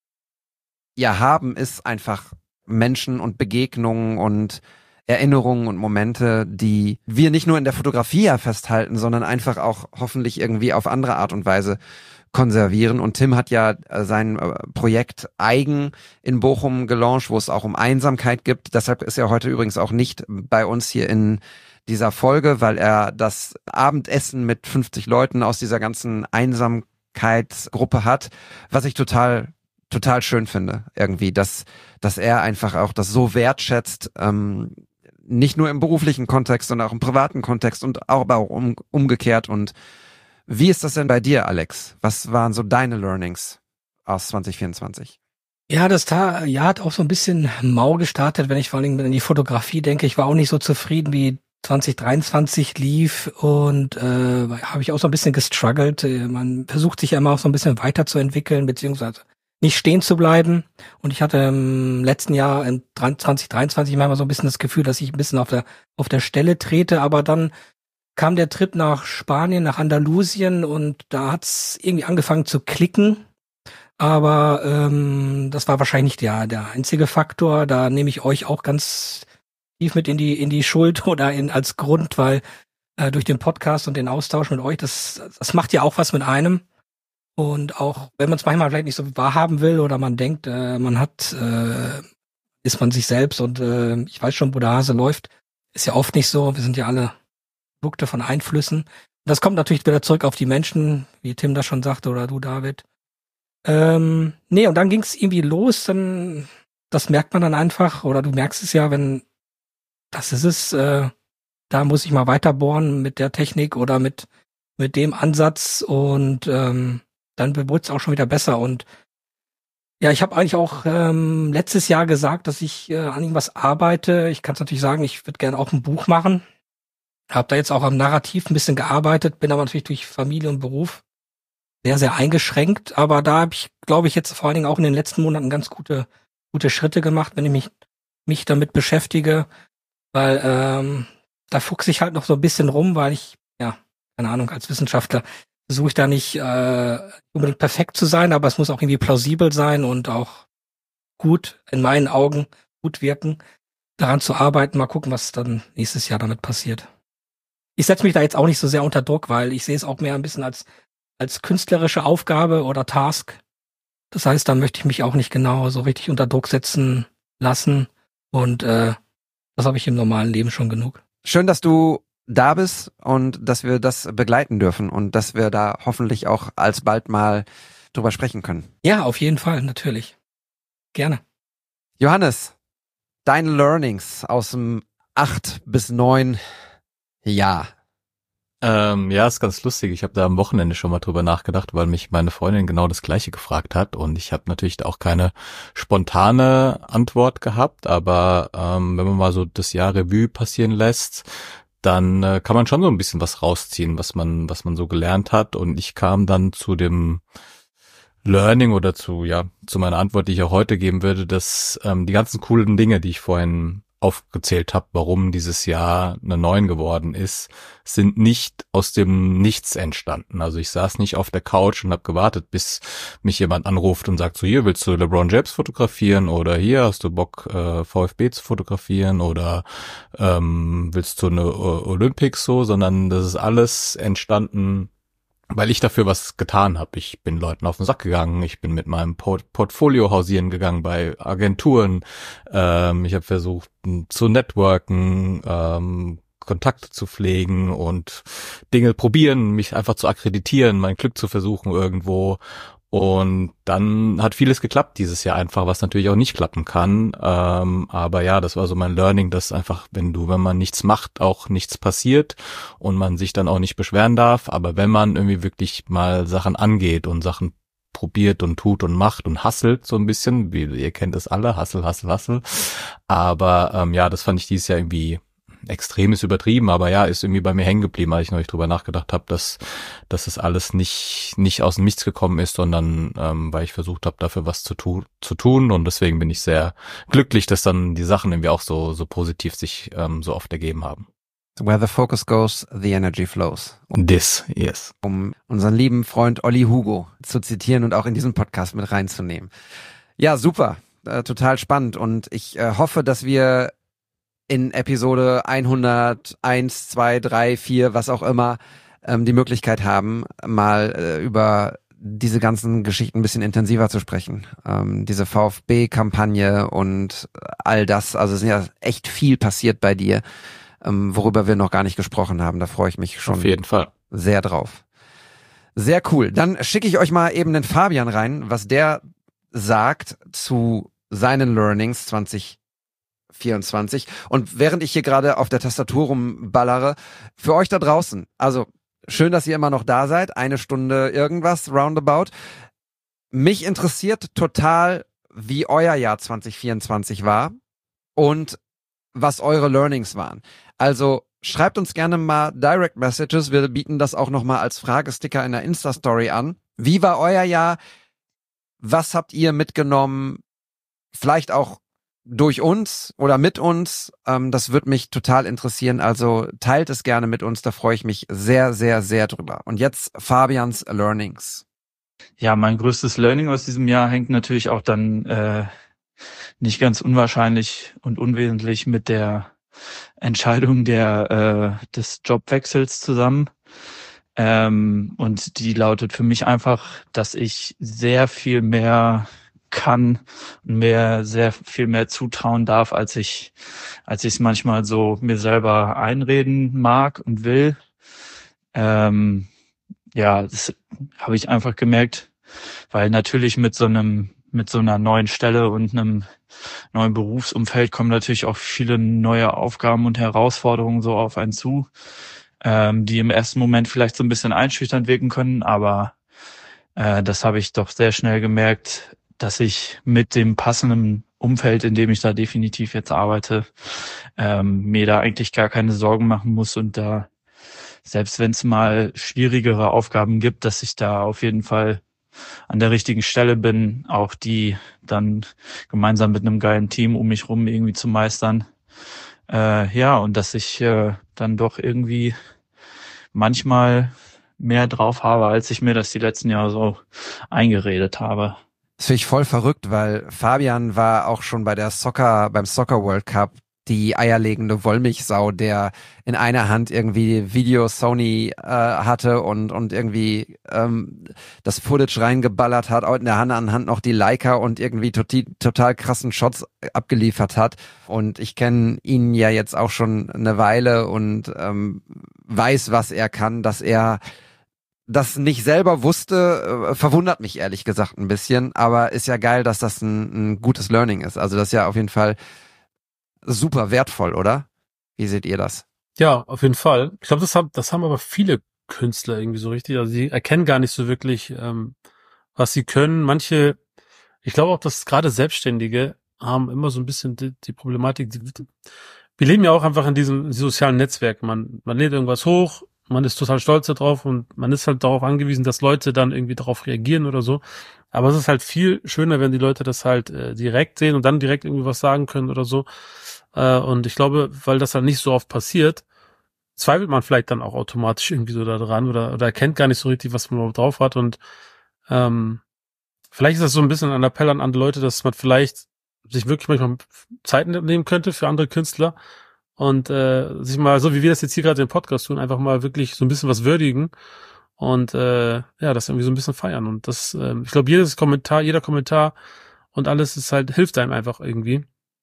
ja haben, ist einfach Menschen und Begegnungen und Erinnerungen und Momente, die wir nicht nur in der Fotografie ja festhalten, sondern einfach auch hoffentlich irgendwie auf andere Art und Weise konservieren. Und Tim hat ja sein Projekt Eigen in Bochum gelauncht, wo es auch um Einsamkeit gibt. Deshalb ist er heute übrigens auch nicht bei uns hier in dieser Folge, weil er das Abendessen mit fünfzig Leuten aus dieser ganzen Einsamkeitsgruppe hat, was ich total total schön finde, irgendwie, dass dass er einfach auch das so wertschätzt, ähm, nicht nur im beruflichen Kontext, sondern auch im privaten Kontext und auch, aber auch um, umgekehrt. Und wie ist das denn bei dir, Alex? Was waren so deine Learnings aus zwanzig vierundzwanzig? Ja, das Ta- Jahr hat auch so ein bisschen mau gestartet, wenn ich vor allem an die Fotografie denke. Ich war auch nicht so zufrieden wie zwanzig dreiundzwanzig lief und äh, habe ich auch so ein bisschen gestruggelt. Man versucht sich ja immer auch so ein bisschen weiterzuentwickeln, beziehungsweise nicht stehen zu bleiben. Und ich hatte im letzten Jahr, in zwanzig dreiundzwanzig, manchmal so ein bisschen das Gefühl, dass ich ein bisschen auf der auf der Stelle trete. Aber dann kam der Trip nach Spanien, nach Andalusien und da hat's irgendwie angefangen zu klicken. Aber ähm, das war wahrscheinlich nicht der, der einzige Faktor. Da nehme ich euch auch ganz tief mit in die in die Schuld oder in als Grund, weil äh, durch den Podcast und den Austausch mit euch, das das macht ja auch was mit einem. Und auch wenn man es manchmal vielleicht nicht so wahrhaben will oder man denkt, äh, man hat, äh, ist man sich selbst und äh, ich weiß schon, wo der Hase läuft, ist ja oft nicht so. Wir sind ja alle Produkte von Einflüssen. Das kommt natürlich wieder zurück auf die Menschen, wie Tim das schon sagte oder du, David. Ähm, nee, und dann ging es irgendwie los, dann, das merkt man dann einfach, oder du merkst es ja, wenn, das ist es, äh, da muss ich mal weiter bohren mit der Technik oder mit, mit dem Ansatz und ähm, dann wurde es auch schon wieder besser und ja, ich habe eigentlich auch ähm, letztes Jahr gesagt, dass ich äh, an irgendwas arbeite. Ich kann es natürlich sagen, ich würde gerne auch ein Buch machen. Habe da jetzt auch am Narrativ ein bisschen gearbeitet, bin aber natürlich durch Familie und Beruf sehr, sehr eingeschränkt, aber da habe ich, glaube ich, jetzt vor allen Dingen auch in den letzten Monaten ganz gute gute Schritte gemacht, wenn ich mich mich damit beschäftige, weil ähm, da fuchse ich halt noch so ein bisschen rum, weil ich, ja, keine Ahnung, als Wissenschaftler versuche ich da nicht äh, unbedingt perfekt zu sein, aber es muss auch irgendwie plausibel sein und auch gut, in meinen Augen, gut wirken, daran zu arbeiten, mal gucken, was dann nächstes Jahr damit passiert. Ich setze mich da jetzt auch nicht so sehr unter Druck, weil ich sehe es auch mehr ein bisschen als als künstlerische Aufgabe oder Task. Das heißt, da möchte ich mich auch nicht genau so richtig unter Druck setzen lassen. Und äh, das habe ich im normalen Leben schon genug. Schön, dass du da bist und dass wir das begleiten dürfen und dass wir da hoffentlich auch alsbald mal drüber sprechen können. Ja, auf jeden Fall, natürlich. Gerne. Johannes, deine Learnings aus dem acht bis neun Jahr. Ähm, ja, ist ganz lustig. Ich habe da am Wochenende schon mal drüber nachgedacht, weil mich meine Freundin genau das Gleiche gefragt hat und ich habe natürlich auch keine spontane Antwort gehabt, aber ähm, wenn man mal so das Jahr Revue passieren lässt, dann äh, kann man schon so ein bisschen was rausziehen, was man was man so gelernt hat und ich kam dann zu dem Learning oder zu ja zu meiner Antwort, die ich auch heute geben würde, dass ähm, die ganzen coolen Dinge, die ich vorhin aufgezählt habe, warum dieses Jahr eine neun geworden ist, sind nicht aus dem Nichts entstanden. Also ich saß nicht auf der Couch und habe gewartet, bis mich jemand anruft und sagt so, hier willst du LeBron James fotografieren oder hier hast du Bock äh, VfB zu fotografieren oder ähm, willst du eine äh, Olympics so, sondern das ist alles entstanden, weil ich dafür was getan habe. Ich bin Leuten auf den Sack gegangen, ich bin mit meinem Port- Portfolio hausieren gegangen bei Agenturen, ähm, ich habe versucht zu networken, ähm, Kontakte zu pflegen und Dinge probieren, mich einfach zu akkreditieren, mein Glück zu versuchen irgendwo. Und dann hat vieles geklappt dieses Jahr einfach, was natürlich auch nicht klappen kann. Ähm, aber ja, das war so mein Learning, dass einfach, wenn du, wenn man nichts macht, auch nichts passiert und man sich dann auch nicht beschweren darf. Aber wenn man irgendwie wirklich mal Sachen angeht und Sachen probiert und tut und macht und hustelt so ein bisschen, wie ihr kennt es alle, hustle, hustle, hustle. Aber ähm, ja, das fand ich dieses Jahr irgendwie extrem ist übertrieben, aber ja, ist irgendwie bei mir hängen geblieben, als ich neulich drüber nachgedacht habe, dass dass das alles nicht nicht aus dem Nichts gekommen ist, sondern ähm, weil ich versucht habe, dafür was zu tun zu tun und deswegen bin ich sehr glücklich, dass dann die Sachen irgendwie auch so so positiv sich ähm, so oft ergeben haben. Where the focus goes, the energy flows. Um this, yes. Um unseren lieben Freund Olli Hugo zu zitieren und auch in diesen Podcast mit reinzunehmen. Ja, super, äh, total spannend und ich äh, hoffe, dass wir in Episode hunderteins, zwei, drei, vier, was auch immer, ähm, die Möglichkeit haben, mal äh, über diese ganzen Geschichten ein bisschen intensiver zu sprechen. Ähm, diese VfB-Kampagne und all das, also es ist ja echt viel passiert bei dir, ähm, worüber wir noch gar nicht gesprochen haben. Da freue ich mich schon auf jeden Fall sehr drauf. Sehr cool. Dann schicke ich euch mal eben den Fabian rein, was der sagt zu seinen Learnings zwanzig vierundzwanzig. Und während ich hier gerade auf der Tastatur rumballere, für euch da draußen, also schön, dass ihr immer noch da seid, eine Stunde irgendwas, roundabout. Mich interessiert total, wie euer Jahr zwanzig vierundzwanzig war und was eure Learnings waren. Also schreibt uns gerne mal Direct Messages. Wir bieten das auch nochmal als Fragesticker in der Insta-Story an. Wie war euer Jahr? Was habt ihr mitgenommen? Vielleicht auch durch uns oder mit uns. Ähm, das würde mich total interessieren. Also teilt es gerne mit uns. Da freue ich mich sehr, sehr, sehr drüber. Und jetzt Fabians Learnings. Ja, mein größtes Learning aus diesem Jahr hängt natürlich auch dann äh, nicht ganz unwahrscheinlich und unwesentlich mit der Entscheidung der äh, des Jobwechsels zusammen. Ähm, und die lautet für mich einfach, dass ich sehr viel mehr kann und mir sehr viel mehr zutrauen darf, als ich als ich es manchmal so mir selber einreden mag und will. Ähm, ja, das habe ich einfach gemerkt, weil natürlich mit so einem mit so einer neuen Stelle und einem neuen Berufsumfeld kommen natürlich auch viele neue Aufgaben und Herausforderungen so auf einen zu, ähm, die im ersten Moment vielleicht so ein bisschen einschüchternd wirken können, aber äh, das habe ich doch sehr schnell gemerkt, dass ich mit dem passenden Umfeld, in dem ich da definitiv jetzt arbeite, ähm, mir da eigentlich gar keine Sorgen machen muss und da, selbst wenn es mal schwierigere Aufgaben gibt, dass ich da auf jeden Fall an der richtigen Stelle bin, auch die dann gemeinsam mit einem geilen Team um mich rum irgendwie zu meistern. Äh, ja, und dass ich äh, dann doch irgendwie manchmal mehr drauf habe, als ich mir das die letzten Jahre so eingeredet habe. Das finde ich voll verrückt, weil Fabian war auch schon bei der Soccer, beim Soccer World Cup die eierlegende Wollmilchsau, der in einer Hand irgendwie Video Sony äh, hatte und und irgendwie ähm, das Footage reingeballert hat, auch in der anderen Hand noch die Leica und irgendwie total, total krassen Shots abgeliefert hat. Und ich kenne ihn ja jetzt auch schon eine Weile und ähm, weiß, was er kann, dass er das nicht selber wusste, äh, verwundert mich ehrlich gesagt ein bisschen, aber ist ja geil, dass das ein, ein gutes Learning ist. Also das ist ja auf jeden Fall super wertvoll, oder? Wie seht ihr das? Ja, auf jeden Fall. Ich glaube, das haben, das haben aber viele Künstler irgendwie so richtig. Also sie erkennen gar nicht so wirklich, ähm, was sie können. Manche, ich glaube auch, dass gerade Selbstständige haben immer so ein bisschen die, die Problematik. Die, wir leben ja auch einfach in diesem sozialen Netzwerk. Man, man lädt irgendwas hoch, man ist total stolz darauf und man ist halt darauf angewiesen, dass Leute dann irgendwie darauf reagieren oder so. Aber es ist halt viel schöner, wenn die Leute das halt äh, direkt sehen und dann direkt irgendwie was sagen können oder so. Äh, und ich glaube, weil das halt nicht so oft passiert, zweifelt man vielleicht dann auch automatisch irgendwie so da dran oder, oder erkennt gar nicht so richtig, was man überhaupt drauf hat. Und ähm, vielleicht ist das so ein bisschen ein Appell an andere Leute, dass man vielleicht sich wirklich manchmal Zeit nehmen könnte für andere Künstler und äh, sich mal, so wie wir das jetzt hier gerade im Podcast tun, einfach mal wirklich so ein bisschen was würdigen und äh, ja, das irgendwie so ein bisschen feiern. Und das, äh, ich glaube, jedes Kommentar, jeder Kommentar und alles ist halt, hilft einem einfach irgendwie.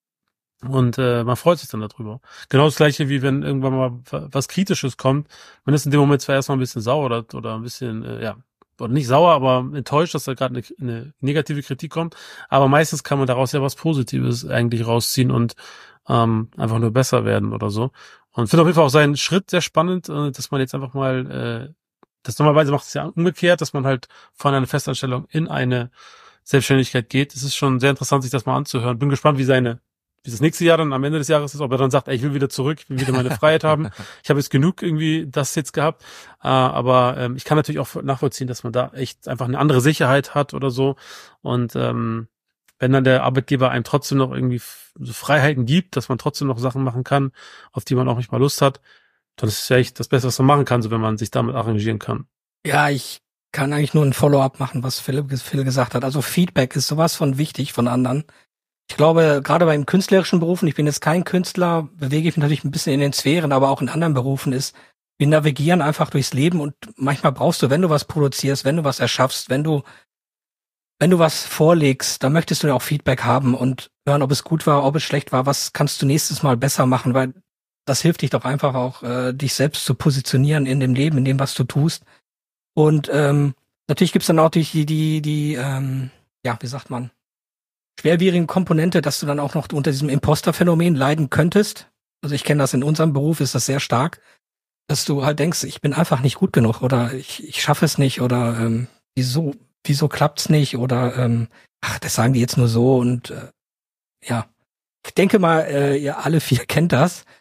Und äh, man freut sich dann darüber. Genau das Gleiche, wie wenn irgendwann mal was Kritisches kommt. Man ist in dem Moment zwar erstmal ein bisschen sauer oder, oder ein bisschen, äh, ja, oder nicht sauer, aber enttäuscht, dass da gerade eine, eine negative Kritik kommt. Aber meistens kann man daraus ja was Positives eigentlich rausziehen und ähm, einfach nur besser werden oder so. Und finde auf jeden Fall auch seinen Schritt sehr spannend, äh, dass man jetzt einfach mal, äh, das normalerweise macht es ja umgekehrt, dass man halt von einer Festanstellung in eine Selbstständigkeit geht. Es ist schon sehr interessant, sich das mal anzuhören. Bin gespannt, wie seine wie das nächste Jahr dann am Ende des Jahres ist, ob er dann sagt, ey, ich will wieder zurück, ich will wieder meine Freiheit haben. Ich habe jetzt genug irgendwie das jetzt gehabt. Äh, aber ähm, ich kann natürlich auch nachvollziehen, dass man da echt einfach eine andere Sicherheit hat oder so. Und ähm, wenn dann der Arbeitgeber einem trotzdem noch irgendwie so Freiheiten gibt, dass man trotzdem noch Sachen machen kann, auf die man auch nicht mal Lust hat, dann ist es ja echt das Beste, was man machen kann, so wenn man sich damit arrangieren kann. Ja, ich kann eigentlich nur ein Follow-up machen, was Philipp, Phil gesagt hat. Also Feedback ist sowas von wichtig von anderen. Ich glaube, gerade beim künstlerischen Berufen, ich bin jetzt kein Künstler, bewege ich mich natürlich ein bisschen in den Sphären, aber auch in anderen Berufen ist, wir navigieren einfach durchs Leben und manchmal brauchst du, wenn du was produzierst, wenn du was erschaffst, wenn du, wenn du was vorlegst, dann möchtest du ja auch Feedback haben und hören, ob es gut war, ob es schlecht war, was kannst du nächstes Mal besser machen, weil das hilft dich doch einfach auch, äh, dich selbst zu positionieren in dem Leben, in dem, was du tust. Und ähm, natürlich gibt's dann auch die, die, die, die ähm, ja, wie sagt man, schwerwiegende Komponente, dass du dann auch noch unter diesem Imposter-Phänomen leiden könntest. Also ich kenne das in unserem Beruf, ist das sehr stark, dass du halt denkst, ich bin einfach nicht gut genug oder ich, ich schaffe es nicht oder ähm, wieso, wieso klappt's nicht oder ähm, ach, das sagen die jetzt nur so und äh, ja, ich denke mal, äh, ihr alle vier kennt das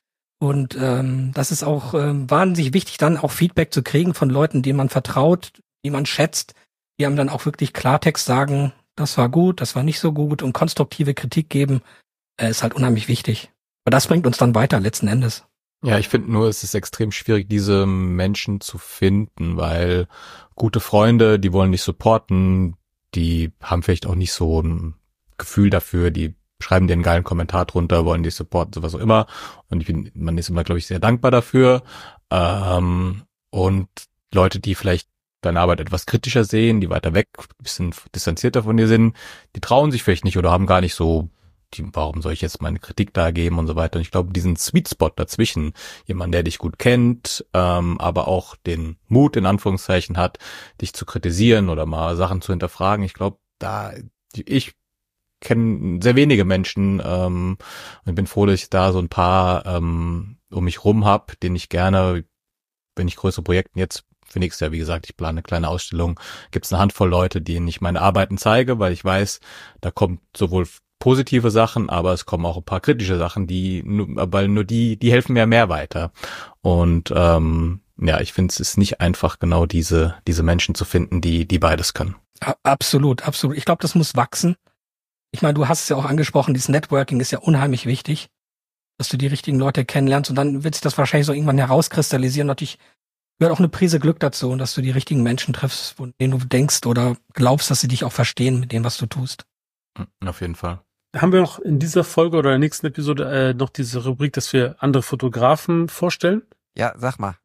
Und ähm, das ist auch ähm, wahnsinnig wichtig, dann auch Feedback zu kriegen von Leuten, denen man vertraut, die man schätzt, die einem dann auch wirklich Klartext sagen, das war gut, das war nicht so gut und konstruktive Kritik geben, äh, ist halt unheimlich wichtig. Aber das bringt uns dann weiter letzten Endes. Ja, ich finde nur, es ist extrem schwierig, diese Menschen zu finden, weil gute Freunde, die wollen dich supporten, die haben vielleicht auch nicht so ein Gefühl dafür, die schreiben dir einen geilen Kommentar drunter, wollen dich supporten, sowas auch immer. Und ich bin, man ist immer, glaube ich, sehr dankbar dafür. Ähm, und Leute, die vielleicht deine Arbeit etwas kritischer sehen, die weiter weg, ein bisschen distanzierter von dir sind, die trauen sich vielleicht nicht oder haben gar nicht so, die, warum soll ich jetzt meine Kritik da geben und so weiter. Und ich glaube, diesen Sweet Spot dazwischen, jemand, der dich gut kennt, ähm, aber auch den Mut in Anführungszeichen hat, dich zu kritisieren oder mal Sachen zu hinterfragen. Ich glaube, da, ich kenne sehr wenige Menschen ähm, und bin froh, dass ich da so ein paar ähm, um mich rum habe, denen ich gerne, wenn ich größere Projekte jetzt für nächstes Jahr, wie gesagt, ich plane eine kleine Ausstellung, gibt es eine Handvoll Leute, denen ich meine Arbeiten zeige, weil ich weiß, da kommt sowohl positive Sachen, aber es kommen auch ein paar kritische Sachen, die, weil nur die, die helfen mir mehr weiter. Und ähm, ja, ich finde, es ist nicht einfach, genau diese diese Menschen zu finden, die die beides können. Absolut, absolut. Ich glaube, das muss wachsen. Ich meine, du hast es ja auch angesprochen, dieses Networking ist ja unheimlich wichtig, dass du die richtigen Leute kennenlernst und dann wird sich das wahrscheinlich so irgendwann herauskristallisieren. Natürlich gehört auch eine Prise Glück dazu und dass du die richtigen Menschen triffst, von denen du denkst oder glaubst, dass sie dich auch verstehen mit dem, was du tust. Auf jeden Fall. Haben wir noch in dieser Folge oder in der nächsten Episode äh, noch diese Rubrik, dass wir andere Fotografen vorstellen? Ja, sag mal.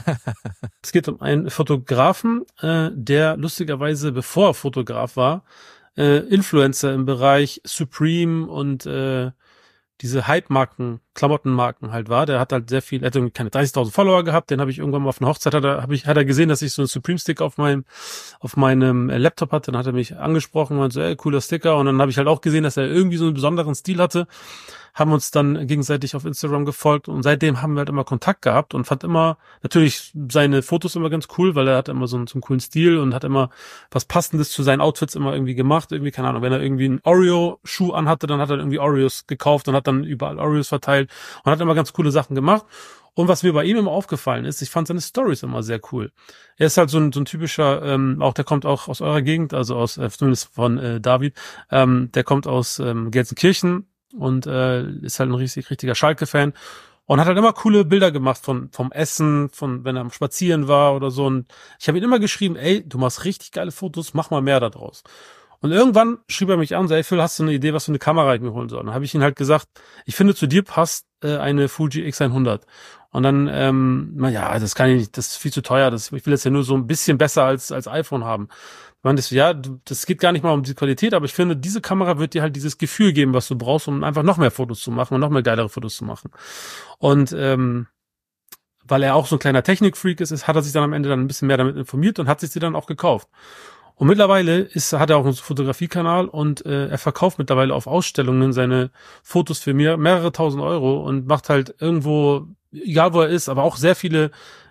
Es geht um einen Fotografen, äh, der lustigerweise, bevor er Fotograf war, äh, Influencer im Bereich Supreme und äh, diese Hype-Marken, Klamottenmarken halt war. Der hat halt sehr viel, er hat irgendwie keine dreißigtausend Follower gehabt, den habe ich irgendwann mal auf einer Hochzeit, hat er, hab ich, hat er gesehen, dass ich so einen Supreme-Stick auf meinem auf meinem Laptop hatte, dann hat er mich angesprochen und so, ey, cooler Sticker, und dann habe ich halt auch gesehen, dass er irgendwie so einen besonderen Stil hatte, haben uns dann gegenseitig auf Instagram gefolgt und seitdem haben wir halt immer Kontakt gehabt und fand immer, natürlich seine Fotos immer ganz cool, weil er hat immer so einen, so einen coolen Stil und hat immer was Passendes zu seinen Outfits immer irgendwie gemacht, irgendwie, keine Ahnung, wenn er irgendwie einen Oreo-Schuh anhatte, dann hat er irgendwie Oreos gekauft und hat dann überall Oreos verteilt und hat immer ganz coole Sachen gemacht. Und was mir bei ihm immer aufgefallen ist, ich fand seine Stories immer sehr cool. Er ist halt so ein, so ein typischer, ähm, auch der kommt auch aus eurer Gegend, also aus, äh, zumindest von äh, David, ähm, der kommt aus ähm, Gelsenkirchen und äh, ist halt ein richtig, richtiger Schalke-Fan und hat halt immer coole Bilder gemacht von vom Essen, von wenn er am Spazieren war oder so. Und ich habe ihn immer geschrieben, ey, du machst richtig geile Fotos, mach mal mehr da draus. Und irgendwann schrieb er mich an und sagte, ey Phil, hast du eine Idee, was für eine Kamera ich mir holen soll? Und dann habe ich ihn halt gesagt, ich finde, zu dir passt äh, eine Fuji X hundert. Und dann, ähm, na ja, das kann ich nicht, das ist viel zu teuer, das, ich will jetzt ja nur so ein bisschen besser als als iPhone haben. Ich meinte, ja, das geht gar nicht mal um die Qualität, aber ich finde, diese Kamera wird dir halt dieses Gefühl geben, was du brauchst, um einfach noch mehr Fotos zu machen und noch mehr geilere Fotos zu machen. Und ähm, weil er auch so ein kleiner Technikfreak ist, hat er sich dann am Ende dann ein bisschen mehr damit informiert und hat sich sie dann auch gekauft. Und mittlerweile ist, hat er auch einen Fotografiekanal und äh, er verkauft mittlerweile auf Ausstellungen seine Fotos für mir mehrere tausend Euro und macht halt irgendwo, egal wo er ist, aber auch sehr viele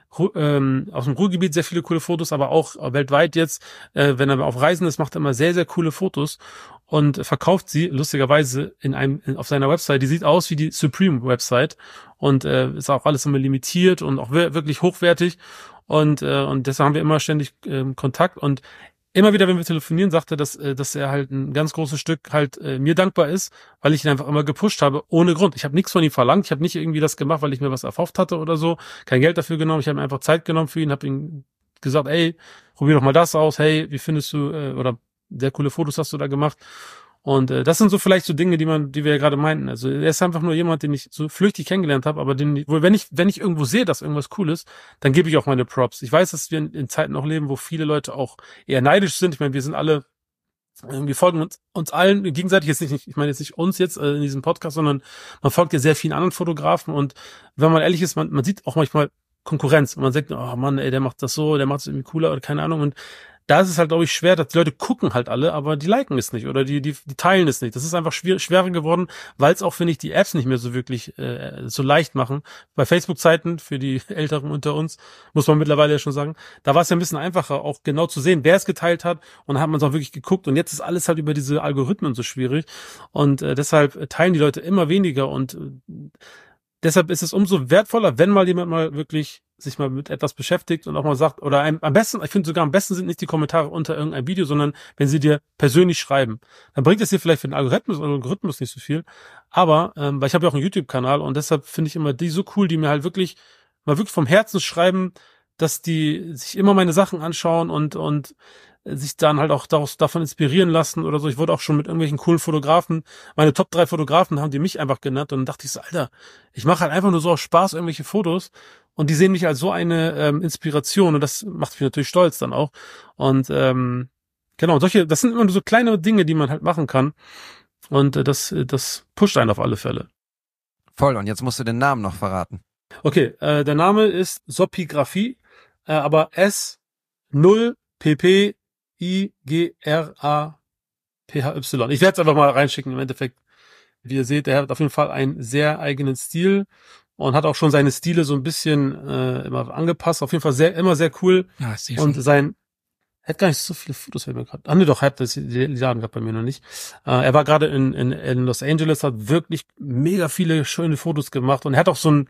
ähm, aus dem Ruhrgebiet, sehr viele coole Fotos, aber auch weltweit jetzt, äh, wenn er auf Reisen ist, macht er immer sehr, sehr coole Fotos und verkauft sie lustigerweise in einem in, auf seiner Website. Die sieht aus wie die Supreme-Website und äh, ist auch alles immer limitiert und auch wirklich hochwertig und äh, und deshalb haben wir immer ständig äh, Kontakt und immer wieder, wenn wir telefonieren, sagt er, dass, dass er halt ein ganz großes Stück halt äh, mir dankbar ist, weil ich ihn einfach immer gepusht habe, ohne Grund. Ich habe nichts von ihm verlangt, ich habe nicht irgendwie das gemacht, weil ich mir was erhofft hatte oder so, kein Geld dafür genommen, ich habe mir einfach Zeit genommen für ihn, habe ihm gesagt, ey, probier doch mal das aus, hey, wie findest du, äh, oder sehr coole Fotos hast du da gemacht. Und äh, das sind so vielleicht so Dinge, die man, die wir ja gerade meinten. Also er ist einfach nur jemand, den ich so flüchtig kennengelernt habe, aber den, wo, wenn ich, wenn ich irgendwo sehe, dass irgendwas cool ist, dann gebe ich auch meine Props. Ich weiß, dass wir in, in Zeiten auch leben, wo viele Leute auch eher neidisch sind. Ich meine, wir sind alle, wir folgen uns, uns allen gegenseitig, jetzt nicht, ich meine jetzt nicht uns jetzt äh, in diesem Podcast, sondern man folgt ja sehr vielen anderen Fotografen und wenn man ehrlich ist, man, man sieht auch manchmal Konkurrenz und man sagt, oh Mann, ey, der macht das so, der macht es irgendwie cooler oder keine Ahnung und da ist es halt, glaube ich, schwer, dass die Leute gucken halt alle, aber die liken es nicht oder die die, die teilen es nicht. Das ist einfach schwer, schwerer geworden, weil es auch, finde ich, die Apps nicht mehr so wirklich äh, so leicht machen. Bei Facebook-Zeiten, für die Älteren unter uns, muss man mittlerweile ja schon sagen, da war es ja ein bisschen einfacher, auch genau zu sehen, wer es geteilt hat und dann hat man es auch wirklich geguckt und jetzt ist alles halt über diese Algorithmen so schwierig und äh, deshalb teilen die Leute immer weniger und äh, deshalb ist es umso wertvoller, wenn mal jemand mal wirklich sich mal mit etwas beschäftigt und auch mal sagt, oder ein, am besten, ich finde sogar am besten sind nicht die Kommentare unter irgendein Video, sondern wenn sie dir persönlich schreiben. Dann bringt es dir vielleicht für den Algorithmus oder Algorithmus nicht so viel. Aber, ähm, weil ich habe ja auch einen YouTube-Kanal und deshalb finde ich immer die so cool, die mir halt wirklich mal wirklich vom Herzen schreiben, dass die sich immer meine Sachen anschauen und und sich dann halt auch daraus, davon inspirieren lassen oder so. Ich wurde auch schon mit irgendwelchen coolen Fotografen, meine Top drei Fotografen haben die mich einfach genannt und dann dachte ich so, Alter, ich mache halt einfach nur so aus Spaß irgendwelche Fotos und die sehen mich als so eine ähm, Inspiration und das macht mich natürlich stolz dann auch. Und ähm, genau, solche, das sind immer nur so kleine Dinge, die man halt machen kann und äh, das das pusht einen auf alle Fälle. Voll, und jetzt musst du den Namen noch verraten. Okay, äh, der Name ist Sopigraphie, äh, aber S null P P I G R A P H Y. Ich werde es einfach mal reinschicken im Endeffekt. Wie ihr seht, er hat auf jeden Fall einen sehr eigenen Stil und hat auch schon seine Stile so ein bisschen äh, immer angepasst. Auf jeden Fall sehr, immer sehr cool. Ja, ich sehe Und schon. sein, er hat gar nicht so viele Fotos, wenn wir gerade. Ah, ne, doch, hat das, die laden gerade bei mir noch nicht. Äh, er war gerade in, in, in Los Angeles, hat wirklich mega viele schöne Fotos gemacht und er hat auch so ein,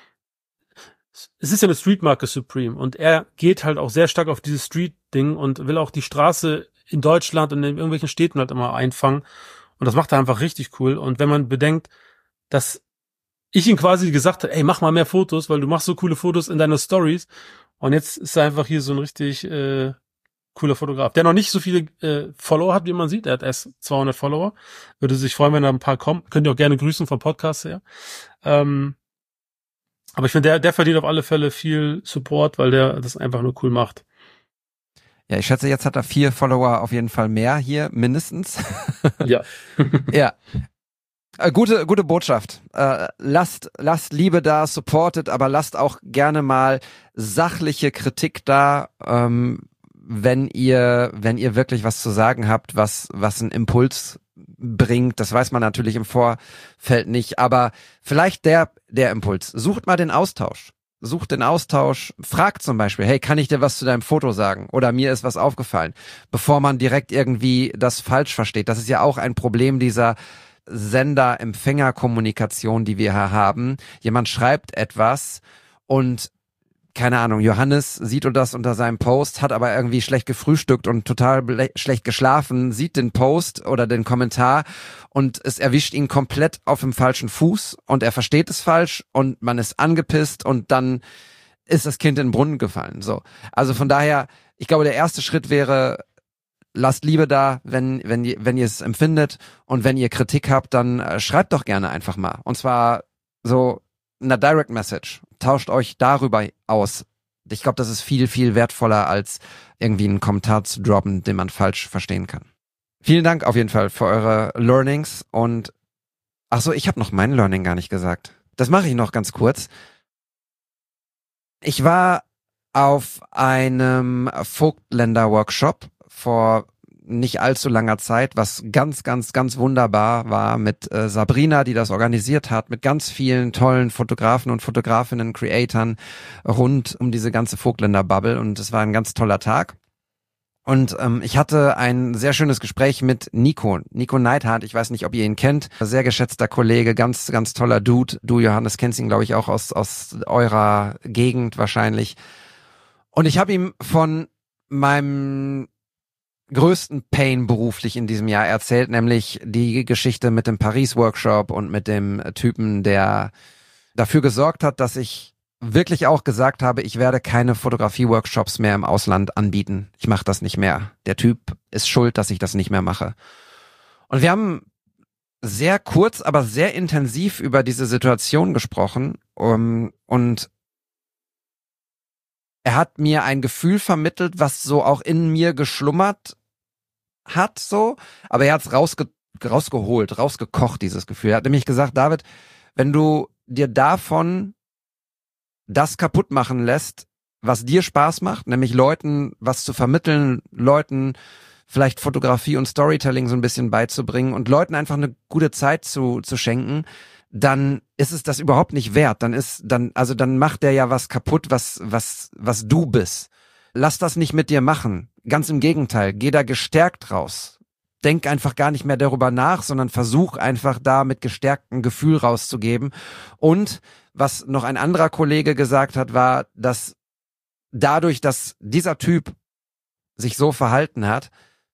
es ist ja eine Streetmarke Supreme und er geht halt auch sehr stark auf dieses Street-Ding und will auch die Straße in Deutschland und in irgendwelchen Städten halt immer einfangen und das macht er einfach richtig cool und wenn man bedenkt, dass ich ihm quasi gesagt habe, ey, mach mal mehr Fotos, weil du machst so coole Fotos in deiner Stories und jetzt ist er einfach hier so ein richtig äh, cooler Fotograf, der noch nicht so viele äh, Follower hat, wie man sieht, er hat erst zweihundert Follower, würde sich freuen, wenn da ein paar kommen, könnt ihr auch gerne grüßen vom Podcast her. Ähm, Aber ich finde, der, der verdient auf alle Fälle viel Support, weil der das einfach nur cool macht. Ja, ich schätze, jetzt hat er vier Follower auf jeden Fall mehr hier, mindestens. Ja. Ja. Äh, gute, gute Botschaft. Äh, lasst, lasst Liebe da, supportet, aber lasst auch gerne mal sachliche Kritik da, ähm, wenn ihr, wenn ihr wirklich was zu sagen habt, was, was einen Impuls bringt. Das weiß man natürlich im Vorfeld nicht, aber vielleicht der, der Impuls. Sucht mal den Austausch. Sucht den Austausch. Fragt zum Beispiel, hey, kann ich dir was zu deinem Foto sagen? Oder mir ist was aufgefallen. Bevor man direkt irgendwie das falsch versteht. Das ist ja auch ein Problem dieser Sender-Empfänger-Kommunikation, die wir hier haben. Jemand schreibt etwas und keine Ahnung, Johannes sieht das unter seinem Post, hat aber irgendwie schlecht gefrühstückt und total ble- schlecht geschlafen, sieht den Post oder den Kommentar und es erwischt ihn komplett auf dem falschen Fuß und er versteht es falsch und man ist angepisst und dann ist das Kind in den Brunnen gefallen. So, also von daher, ich glaube, der erste Schritt wäre, lasst Liebe da, wenn wenn ihr wenn ihr es empfindet und wenn ihr Kritik habt, dann äh, schreibt doch gerne einfach mal und zwar so in der Direct Message. Tauscht euch darüber aus. Ich glaube, das ist viel, viel wertvoller, als irgendwie einen Kommentar zu droppen, den man falsch verstehen kann. Vielen Dank auf jeden Fall für eure Learnings und ach so, ich habe noch mein Learning gar nicht gesagt. Das mache ich noch ganz kurz. Ich war auf einem Vogtländer-Workshop vor nicht allzu langer Zeit, was ganz, ganz, ganz wunderbar war mit äh, Sabrina, die das organisiert hat, mit ganz vielen tollen Fotografen und Fotografinnen, Creatoren rund um diese ganze Vogtländer-Bubble und es war ein ganz toller Tag. Und ähm, ich hatte ein sehr schönes Gespräch mit Nico, Nico Neidhardt, ich weiß nicht, ob ihr ihn kennt, sehr geschätzter Kollege, ganz, ganz toller Dude. Du, Johannes, kennst ihn, glaube ich, auch aus, aus eurer Gegend wahrscheinlich. Und ich habe ihm von meinem größten Pain beruflich in diesem Jahr erzählt, nämlich die Geschichte mit dem Paris-Workshop und mit dem Typen, der dafür gesorgt hat, dass ich wirklich auch gesagt habe, ich werde keine Fotografie-Workshops mehr im Ausland anbieten. Ich mache das nicht mehr. Der Typ ist schuld, dass ich das nicht mehr mache. Und wir haben sehr kurz, aber sehr intensiv über diese Situation gesprochen um, und er hat mir ein Gefühl vermittelt, was so auch in mir geschlummert hat, so, aber er hat es rausge- rausgeholt, rausgekocht, dieses Gefühl. Er hat nämlich gesagt, David, wenn du dir davon das kaputt machen lässt, was dir Spaß macht, nämlich Leuten was zu vermitteln, Leuten vielleicht Fotografie und Storytelling so ein bisschen beizubringen und Leuten einfach eine gute Zeit zu, zu schenken, dann ist es das überhaupt nicht wert. Dann ist, dann, also dann macht der ja was kaputt, was, was, was du bist. Lass das nicht mit dir machen. Ganz im Gegenteil. Geh da gestärkt raus. denk einfach gar nicht mehr darüber nach, sondern versuch einfach da mit gestärktem Gefühl rauszugeben. Und was noch ein anderer Kollege gesagt hat, war, dass dadurch, dass dieser Typ sich so verhalten hat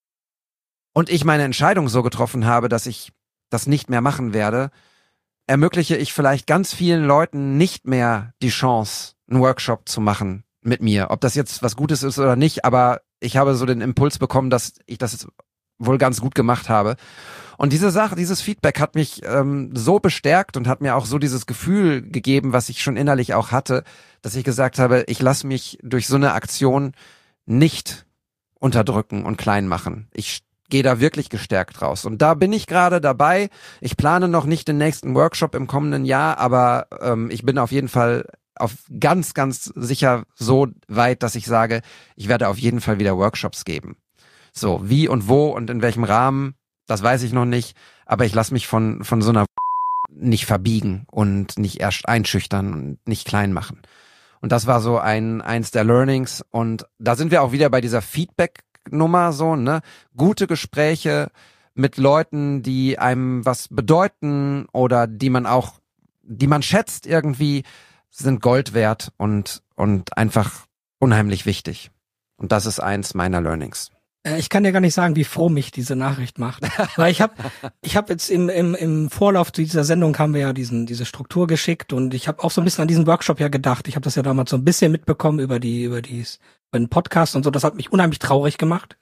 und ich meine Entscheidung so getroffen habe, dass ich das nicht mehr machen werde, ermögliche ich vielleicht ganz vielen Leuten nicht mehr die Chance, einen Workshop zu machen mit mir. Ob das jetzt was Gutes ist oder nicht, aber ich habe so den Impuls bekommen, dass ich das wohl ganz gut gemacht habe. Und diese Sache, dieses Feedback hat mich ähm, so bestärkt und hat mir auch so dieses Gefühl gegeben, was ich schon innerlich auch hatte, dass ich gesagt habe, ich lasse mich durch so eine Aktion nicht unterdrücken und klein machen. Ich gehe da wirklich gestärkt raus. Und da bin ich gerade dabei. Ich plane noch nicht den nächsten Workshop im kommenden Jahr, aber ähm, ich bin auf jeden Fall auf ganz, ganz sicher so weit, dass ich sage, ich werde auf jeden Fall wieder Workshops geben. So, wie und wo und in welchem Rahmen, das weiß ich noch nicht, aber ich lasse mich von von so einer nicht verbiegen und nicht erst einschüchtern und nicht klein machen. Und das war so ein eins der Learnings und da sind wir auch wieder bei dieser Feedback-Nummer so, ne? Gute Gespräche mit Leuten, die einem was bedeuten oder die man auch, die man schätzt irgendwie, sind Gold wert und und einfach unheimlich wichtig. Und das ist eins meiner Learnings. Ich kann dir gar nicht sagen, wie froh mich diese Nachricht macht. Weil ich habe ich hab jetzt im, im, im Vorlauf zu dieser Sendung haben wir ja diesen diese Struktur geschickt und ich habe auch so ein bisschen an diesen Workshop ja gedacht. Ich habe das ja damals so ein bisschen mitbekommen über die über dies über den Podcast und so. Das hat mich unheimlich traurig gemacht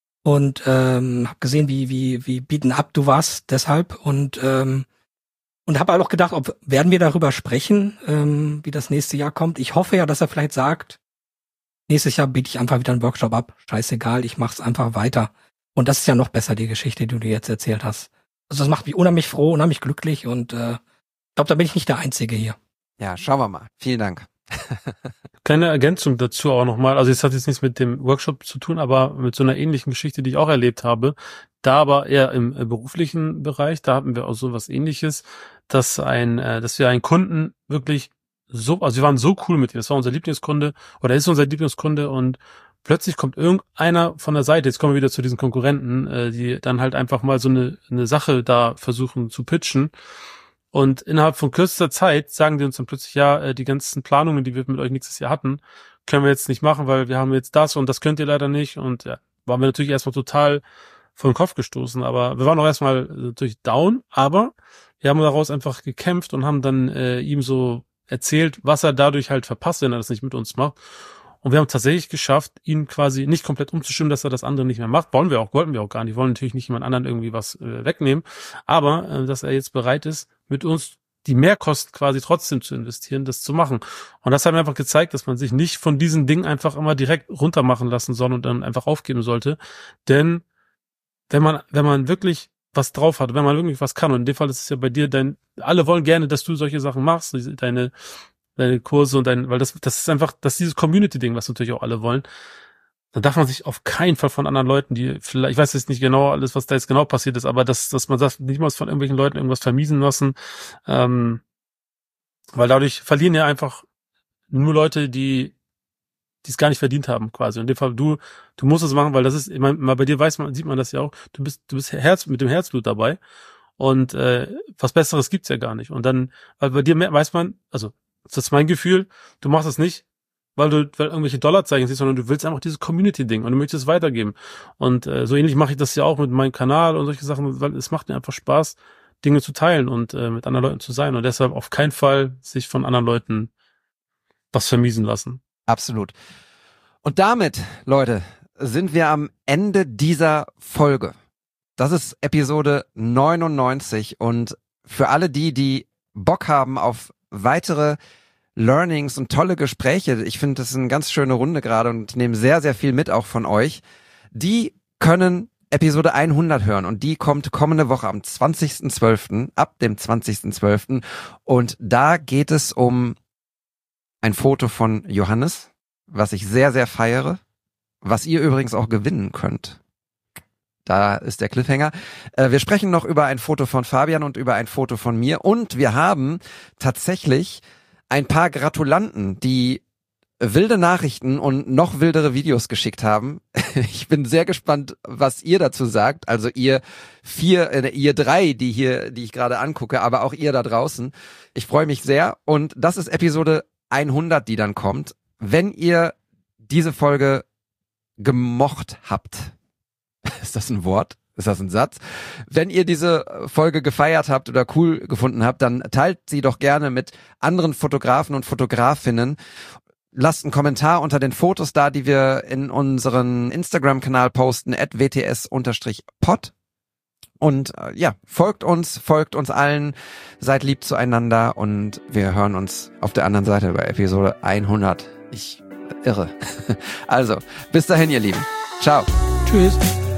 und ähm, habe gesehen, wie wie wie beaten up du warst deshalb und ähm, und habe auch gedacht, ob werden wir darüber sprechen, ähm, wie das nächste Jahr kommt. Ich hoffe ja, dass er vielleicht sagt, nächstes Jahr biete ich einfach wieder einen Workshop ab. Scheißegal, ich mach's einfach weiter. Und das ist ja noch besser, die Geschichte, die du dir jetzt erzählt hast. Also das macht mich unheimlich froh, unheimlich glücklich und äh, ich glaube, da bin ich nicht der Einzige hier. Ja, schauen wir mal. Vielen Dank. Kleine Ergänzung dazu auch nochmal. Also es hat jetzt nichts mit dem Workshop zu tun, aber mit so einer ähnlichen Geschichte, die ich auch erlebt habe. Da aber eher im äh, beruflichen Bereich, da hatten wir auch so was Ähnliches, dass ein, äh, dass wir einen Kunden wirklich so, also wir waren so cool mit ihm, das war unser Lieblingskunde oder ist unser Lieblingskunde und plötzlich kommt irgendeiner von der Seite, jetzt kommen wir wieder zu diesen Konkurrenten, äh, die dann halt einfach mal so eine, eine Sache da versuchen zu pitchen und innerhalb von kürzester Zeit sagen die uns dann plötzlich, ja, äh, die ganzen Planungen, die wir mit euch nächstes Jahr hatten, können wir jetzt nicht machen, weil wir haben jetzt das und das könnt ihr leider nicht und ja, waren wir natürlich erstmal total vor den Kopf gestoßen, aber wir waren auch erstmal natürlich down, aber wir haben daraus einfach gekämpft und haben dann äh, ihm so erzählt, was er dadurch halt verpasst, wenn er das nicht mit uns macht. Und wir haben tatsächlich geschafft, ihn quasi nicht komplett umzustimmen, dass er das andere nicht mehr macht. Wollen wir auch, wollten wir auch gar nicht. Wir wollen natürlich nicht jemand anderen irgendwie was äh, wegnehmen. Aber, äh, dass er jetzt bereit ist, mit uns die Mehrkosten quasi trotzdem zu investieren, das zu machen. Und das hat mir einfach gezeigt, dass man sich nicht von diesen Dingen einfach immer direkt runtermachen lassen soll und dann einfach aufgeben sollte. Denn wenn man, wenn man wirklich was drauf hat, wenn man wirklich was kann. Und in dem Fall ist es ja bei dir, dein, alle wollen gerne, dass du solche Sachen machst, deine, deine Kurse und dein, weil das, das ist einfach, das ist dieses Community-Ding, was natürlich auch alle wollen. Dann darf man sich auf keinen Fall von anderen Leuten, die vielleicht, ich weiß jetzt nicht genau alles, was da jetzt genau passiert ist, aber dass, dass man sagt, nicht mal von irgendwelchen Leuten irgendwas vermiesen lassen, ähm, weil dadurch verlieren ja einfach nur Leute, die, die es gar nicht verdient haben, quasi. Und in dem Fall, du, du musst es machen, weil das ist, ich meine, mal bei dir weiß man, sieht man das ja auch, du bist, du bist Herz, mit dem Herzblut dabei. Und äh, was Besseres gibt's ja gar nicht. Und dann, weil bei dir weiß man, also das ist mein Gefühl, du machst es nicht, weil du, weil irgendwelche Dollarzeichen siehst, sondern du willst einfach dieses Community-Ding und du möchtest es weitergeben. Und äh, so ähnlich mache ich das ja auch mit meinem Kanal und solche Sachen, weil es macht mir einfach Spaß, Dinge zu teilen und äh, mit anderen Leuten zu sein. Und deshalb auf keinen Fall sich von anderen Leuten was vermiesen lassen. Absolut. Und damit, Leute, sind wir am Ende dieser Folge. Das ist Episode neunundneunzig und für alle die, die Bock haben auf weitere Learnings und tolle Gespräche, ich finde, das ist eine ganz schöne Runde gerade und nehme sehr, sehr viel mit auch von euch, die können Episode hundert hören und die kommt kommende Woche am zwanzigsten zwölften, ab dem zwanzigsten zwölften und da geht es um ein Foto von Johannes, was ich sehr, sehr feiere, was ihr übrigens auch gewinnen könnt. Da ist der Cliffhanger. Äh, wir sprechen noch über ein Foto von Fabian und über ein Foto von mir und wir haben tatsächlich ein paar Gratulanten, die wilde Nachrichten und noch wildere Videos geschickt haben. Ich bin sehr gespannt, was ihr dazu sagt. Also ihr vier, äh, ihr drei, die hier, die ich gerade angucke, aber auch ihr da draußen. Ich freue mich sehr und das ist Episode hundert, die dann kommt. Wenn ihr diese Folge gemocht habt, ist das ein Wort? Ist das ein Satz? Wenn ihr diese Folge gefeiert habt oder cool gefunden habt, dann teilt sie doch gerne mit anderen Fotografen und Fotografinnen. Lasst einen Kommentar unter den Fotos da, die wir in unseren Instagram-Kanal posten, at w t s pod. Und äh, ja, folgt uns, folgt uns allen, seid lieb zueinander und wir hören uns auf der anderen Seite bei Episode hundert. Ich irre. Also, bis dahin, ihr Lieben. Ciao. Tschüss.